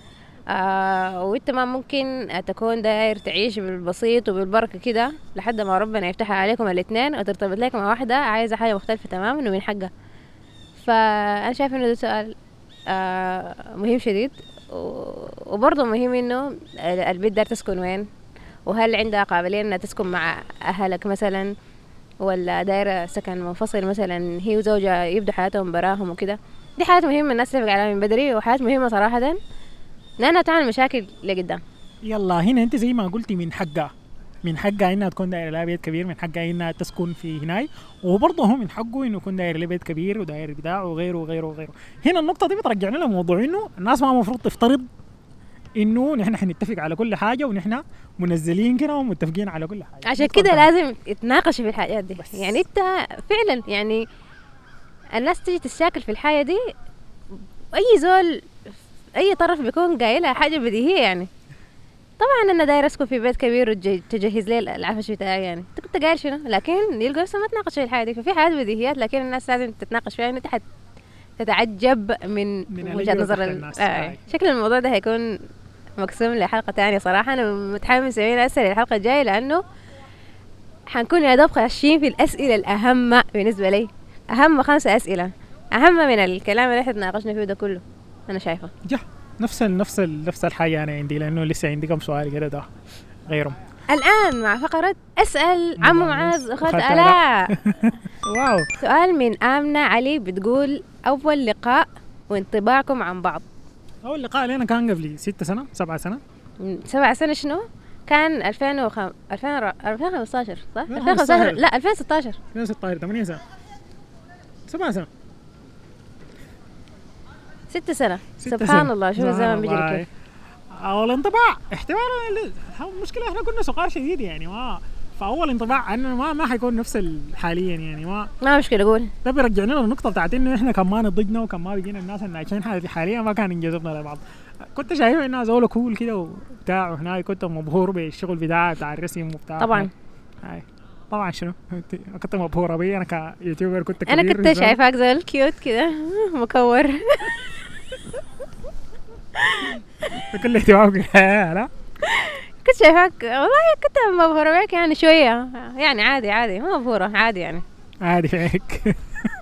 آه وانت ما ممكن تكون داير تعيش بالبسيط وبالبركة كده لحد ما ربنا يفتحها عليكم الاثنين وترتبط لك مع واحدة عايزة حاجة مختلفة تماما ومن حقها. فأنا شايف إنه ده سؤال آه مهم شديد، وبرضه مهم إنه البنت دار تسكن وين، وهل عندها قابلية إنها تسكن مع أهلك مثلا، ولا دايرة سكن منفصل مثلا هي وزوجها يبدو حياتهم براهم وكده. دي حاجات مهمة الناس تفق عليها من بدري، وحاجات مهمة صراحة لأنها تعمل مشاكل لقدام. يلا هنا انت زي ما قلتي من حقها من حقها انها تكون دايره لها بيت كبير، من حقها انها تسكن في هناي، وبرضه هو من حقه انه يكون داير له بيت كبير وداير بتاع وغيره وغيره وغيره. هنا النقطه دي بترجعنا لموضوع انه الناس ما المفروض تفترض انه نحن حنتفق على كل حاجه ونحن منزلين كده ومتفقين على كل حاجه. عشان كده لازم يتناقشوا في الحاجات دي بس. يعني انت فعلا يعني الناس تيجي تشاكل في الحاجه دي، اي زول اي طرف بيكون قايلها حاجه بديهيه. يعني طبعا انا داير اسكن في بيت كبير وتجهز لي العفش بتاعي، يعني انت كنت قايل شنو؟ لكن يلقوا نفسهم ما تناقشوا في الحاجه دي. ففي حاجات بديهيات لكن الناس لازم تتناقش فيها، انه تحت تتعجب من, من وجهه نظر الناس. آه. شكل الموضوع ده هيكون مقسوم لحلقه تانية صراحه. انا متحمس من اسئله الحلقه الجايه لانه حنكون يا دوب خاشين في الاسئله الاهم بالنسبه لي. اهم خمسه اسئله اهم من الكلام اللي احنا تناقشنا فيه ده كله انا شايفه. جه نفس ال نفس ال نفس الحاجه انا عندي، لانه لسه عندي كم سؤال كده ده غيرهم. الان مع فقره اسال عمو معاذ اخت الاء. واو. سؤال من آمنة علي بتقول اول لقاء وانطباعكم عن بعض. اول لقاء لنا كان قبل ستة سنة سبعة سنة سبعة سنة شنو؟ كان ألفين وخمسة ألفين وخمسطعش صح؟ ألفين وخمسطعش لا ألفين وستاشر ألفين وستاشر ثمانية سنة سبعة سنة ستة سنة. سبحان الله شوف الزمن بيجري كيف. اول انطباع احتمال المشكلة احنا كنا صغار شديد يعني ما فاول انطباع انه ما ما حيكون نفس حاليا يعني ما ما مشكلة اقول. ده بيرجعنا للنقطة بتاعت انه احنا كان ما نضجنا وكان ما بقينا الناس الناجحين حاليا ما كان انجذبنا لبعض. كنت شايف انها زوله كول كده وبتاع، وهناك كنت مبهور بالشغل بتاعي بتاع الرسم وبتاع. طبعا هاي طبعا شنو كنت مبهورة بي انا كيوتيوبر. كنت كبير انا كنت شايفاك زول كيوت كده مكور بكل اهتمامك. لا كنت شايفاك والله كنت مبهورة بيك يعني شوية، يعني عادي عادي ما مبهورة عادي يعني عادي فيك.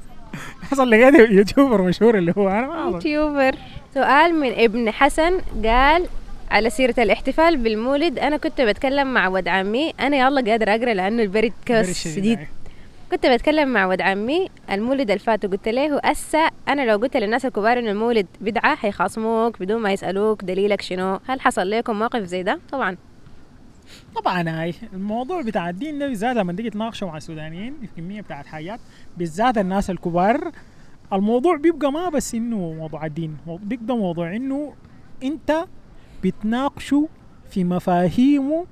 حصل لقيت يوتيوبر مشهور اللي هو انا ما يوتيوبر. سؤال من ابن حسن قال على سيرة الاحتفال بالمولد أنا كنت بتكلم مع ود عمي. أنا يلا قادر أقرأ لأنه البرد كوس شديد. كنت بتكلم مع ود عمي المولد الفات وقلت له أسا أنا لو قلت للناس الكبار إن المولد بدعة حيخاصموك بدون ما يسألوك دليلك شنو. هل حصل لكم موقف زي ده؟ طبعا طبعا هاي الموضوع بتاع الدين ده بالذات لما تيجي تناقشه مع السودانيين في كمية بتاعت حاجات بالذات الناس الكبار، الموضوع بيبقى ما بس إنه موضوع الدين، بيبقى موضوع إنه أنت بتناقشه في مفاهيمه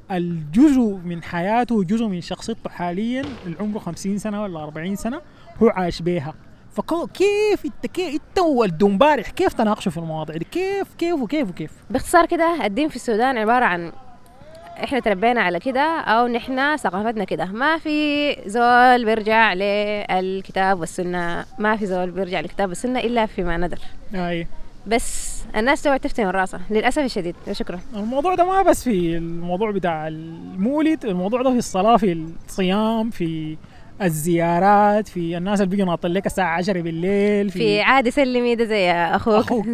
الجزء من حياته وجزء من شخصيته حاليا العمر خمسين سنة ولا أربعين سنة هو عايش بيها. فكيف انت كيف انت ولد امبارح كيف تناقشوا في المواضيع دي؟ كيف كيف وكيف وكيف باختصار كده الدين في السودان عبارة عن احنا تربينا على كده او نحن ثقافتنا كده. ما في زول بيرجع للكتاب والسنة، ما في زول بيرجع للكتاب والسنة الا فيما ندر. اي بس الناس تقعد تفتي من راسها للاسف الشديد. شكرا. الموضوع ده ما بس في الموضوع بتاع المولد، الموضوع ده في الصلاة في الصيام في الزيارات في الناس اللي بيجوا ناطين لك الساعة عشرة بالليل في, في عادي سلمي ده زي اخوك, أخوك.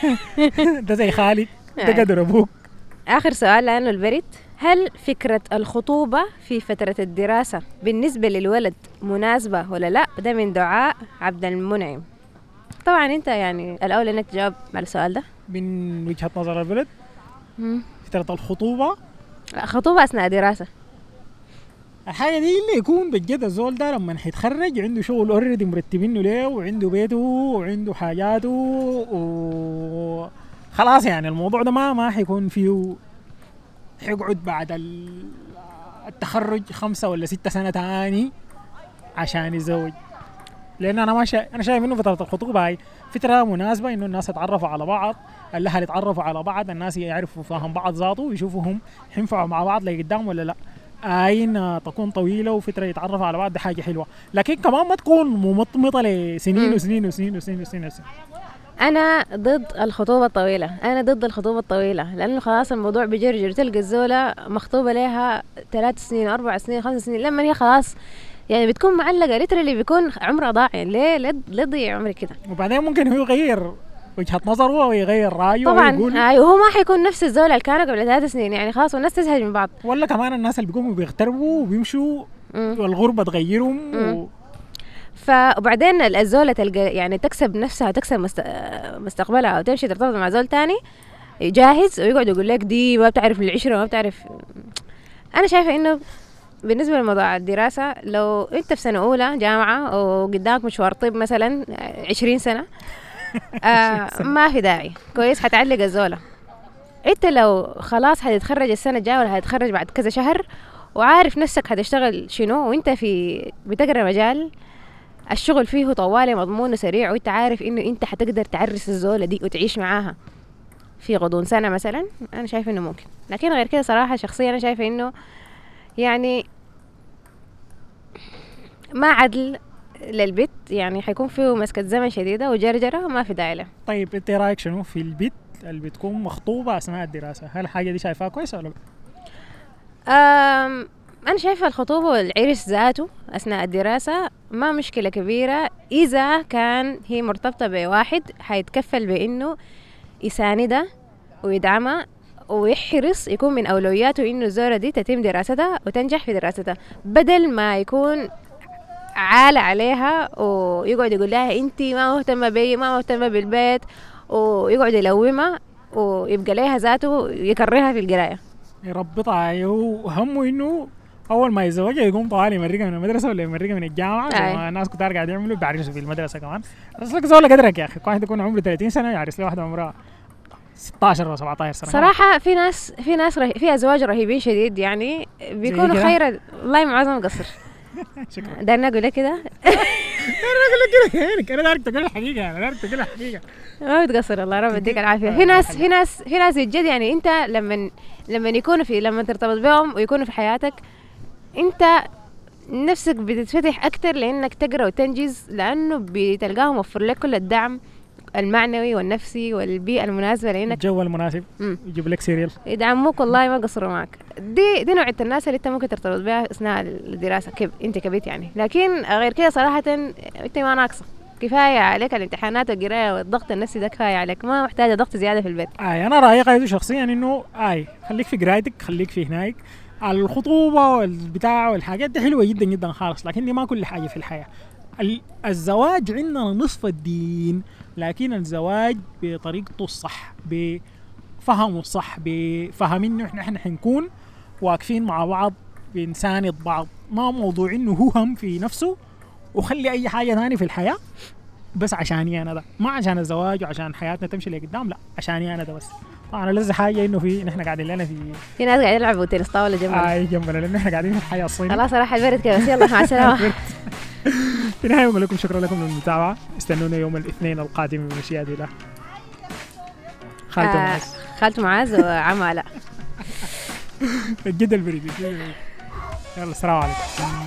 ده زي خالد ده قدر ابوك. آخر سؤال لأنه البريد، هل فكرة الخطوبة في فترة الدراسة بالنسبة للولد مناسبة ولا لا؟ ده من دعاء عبد المنعم. طبعا انت يعني الأول انك تجاوب على السؤال ده من وجهة نظر البلد. فترة الخطوبة خطوبة أثناء دراسة الحاجة دي اللي يكون بجد الزول ده لما حيتخرج عنده شغل اوريدي مرتبينه له وعنده بيته وعنده حاجاته و خلاص يعني الموضوع ده ما ما حيكون فيه حيقعد بعد التخرج خمسة ولا ستة سنة تاني عشان يتزوج. لأن أنا ما شا... أنا شايف إنه فترة الخطوبة هاي فترة مناسبة إنه الناس يتعرفوا على بعض، الأهل يتعرفوا على بعض، الناس يعرفوا فهم بعض ذاته ويشوفوهم ينفعوا مع بعض لقدام ولا لا. أين تكون طويلة وفترة يتعرفوا على بعض دي حاجة حلوة، لكن كمان ما تكون ممطمطة لسنين وسنين وسنين وسنين وسنين, وسنين. انا ضد الخطوبه الطويله، انا ضد الخطوبه الطويله لانه خلاص الموضوع بيجرجر. تلقى الزوله مخطوبه لها ثلاث سنين اربع سنين خمس سنين، لما هي خلاص يعني بتكون معلقه ليترلي، بيكون عمرها ضاع. يعني ليه ليه ليه تضيع عمرك كده؟ وبعدين ممكن هو يغير وجهة نظره ويغير رأيه طبعا ويقول آه وهو ما حيكون نفس الزول اللي كان قبل ثلاث سنين. يعني خلاص والناس تزهج من بعض. ولا كمان الناس اللي بيقوموا بيغتربوا وبيمشوا والغربة تغيرهم و... فبعدين الزولة تلقى يعني تكسب نفسها، تكسب مست... مستقبلها، او تمشي ترتبط مع زول تاني جاهز ويقعد يقول لك دي ما بتعرف العشرة ما بتعرف. انا شايفة انه بالنسبة لموضوع الدراسة، لو انت في سنة اولى جامعة وقدامك مشوار طب مثلا عشرين سنة آه ما في داعي كويس حتعلق الزولة. انت لو خلاص حتتخرج السنة الجاية ولا حتتخرج بعد كذا شهر وعارف نفسك حتشتغل شنو، وانت في بتقرا مجال الشغل فيه طوالي مضمون وسريع، وانت عارف انه انت حتقدر تعرس الزولة دي وتعيش معاها في غضون سنة مثلا، انا شايفه انه ممكن. لكن غير كده صراحة شخصيا انا شايفه انه يعني ما عدل للبيت، يعني حيكون فيه مسكة زمن شديدة وجرجرة وما في داعي له. طيب انت رايك شنو في البيت اللي بتكون مخطوبة اثناء الدراسة؟ هل الحاجة دي شايفاها كويسة ولا لا؟ أم أنا شايفة الخطوبة والعرس ذاته أثناء الدراسة ما مشكلة كبيرة إذا كان هي مرتبطة بواحد حيتكفل بإنه يساندها ويدعمها ويحرص، يكون من أولوياته إنه الزورة دي تتم دراستها وتنجح في دراستها، بدل ما يكون عالة عليها ويقعد يقول لها أنتي ما مهتمة بي ما مهتمة بالبيت، ويقعد يلومها ويبقى لها ذاته يكرهها في القراية. يربطها هو همه انه اول ما يتزوج يقوم طوالي يمرقها من المدرسه ولا يمرقها من الجامعه زي ما الناس كتار قاعد يعملوا بيعرسوا في المدرسه كمان. بس لك زول قدرك يا اخي، واحد يكون عمره ثلاثين سنه يعرس له واحده عمرها ستة عشر ولا سبعة عشر سنه. صراحه في ناس في ناس رهي في ازواج رهيبين شديد يعني بيكونوا خير. والله معظم قصر. شكرا. دارنا اقول لك كده. انا اقول لك كده يعني انا دارك تقول الحقيقه، انا دارك تقول الحقيقه. ما بتقصر الله رب يديك العافيه. في ناس في ناس في ناس بجد يعني انت لما لما يكونوا في لما ترتبط بهم ويكونوا في حياتك انت نفسك بتتفتح اكتر لانك تقرا وتنجز، لانه بتلقاهم موفر لك كل الدعم المعنوي والنفسي والبيئه المناسبه لانك الجو المناسب يجيب لك سيريال يدعموك. والله ما قصروا معك. دي دي نوعيه الناس اللي انت ممكن ترتبط بها اثناء الدراسه كيف انت كبيت يعني. لكن غير كده صراحه انت ما ناقصه، كفايه عليك الامتحانات والقرايه والضغط النفسي ده كفايه عليك، ما محتاجه ضغط زياده في البيت. اي انا رايي قاعد شخصيا انه اي خليك في قرايتك، خليك في هناك. الخطوبه والبتاع والحاجات دي حلوه جدا جدا خالص، لكن دي ما كل حاجه في الحياه. الزواج عندنا نصف الدين، لكن الزواج بطريقته الصح، بفهمه الصح، بفهم انه احنا احنا حنكون واقفين مع بعض بنساند بعض، ما موضوع انه هو هم في نفسه وخلي اي حاجه ثانيه في الحياه بس عشاني انا ده، ما عشان الزواج وعشان حياتنا تمشي لقدام، لا عشاني انا ده بس. طبعا لذ حاجه انه في نحن قاعدين لنا في في ناس قاعدين يلعبوا تنس طاوله جنبنا. اي جنبنا لانه احنا قاعدين في الحياه الصينيه. خلاص راح البرد كده بس يلا مع السلامه. في النهايه بقول لكم شكرا لكم للمتابعه، استنونا يوم الاثنين القادم من مشيئة الله. خالته معاذ خالته معاذ وعم علاء. الجد البريد. يلا السلام عليكم.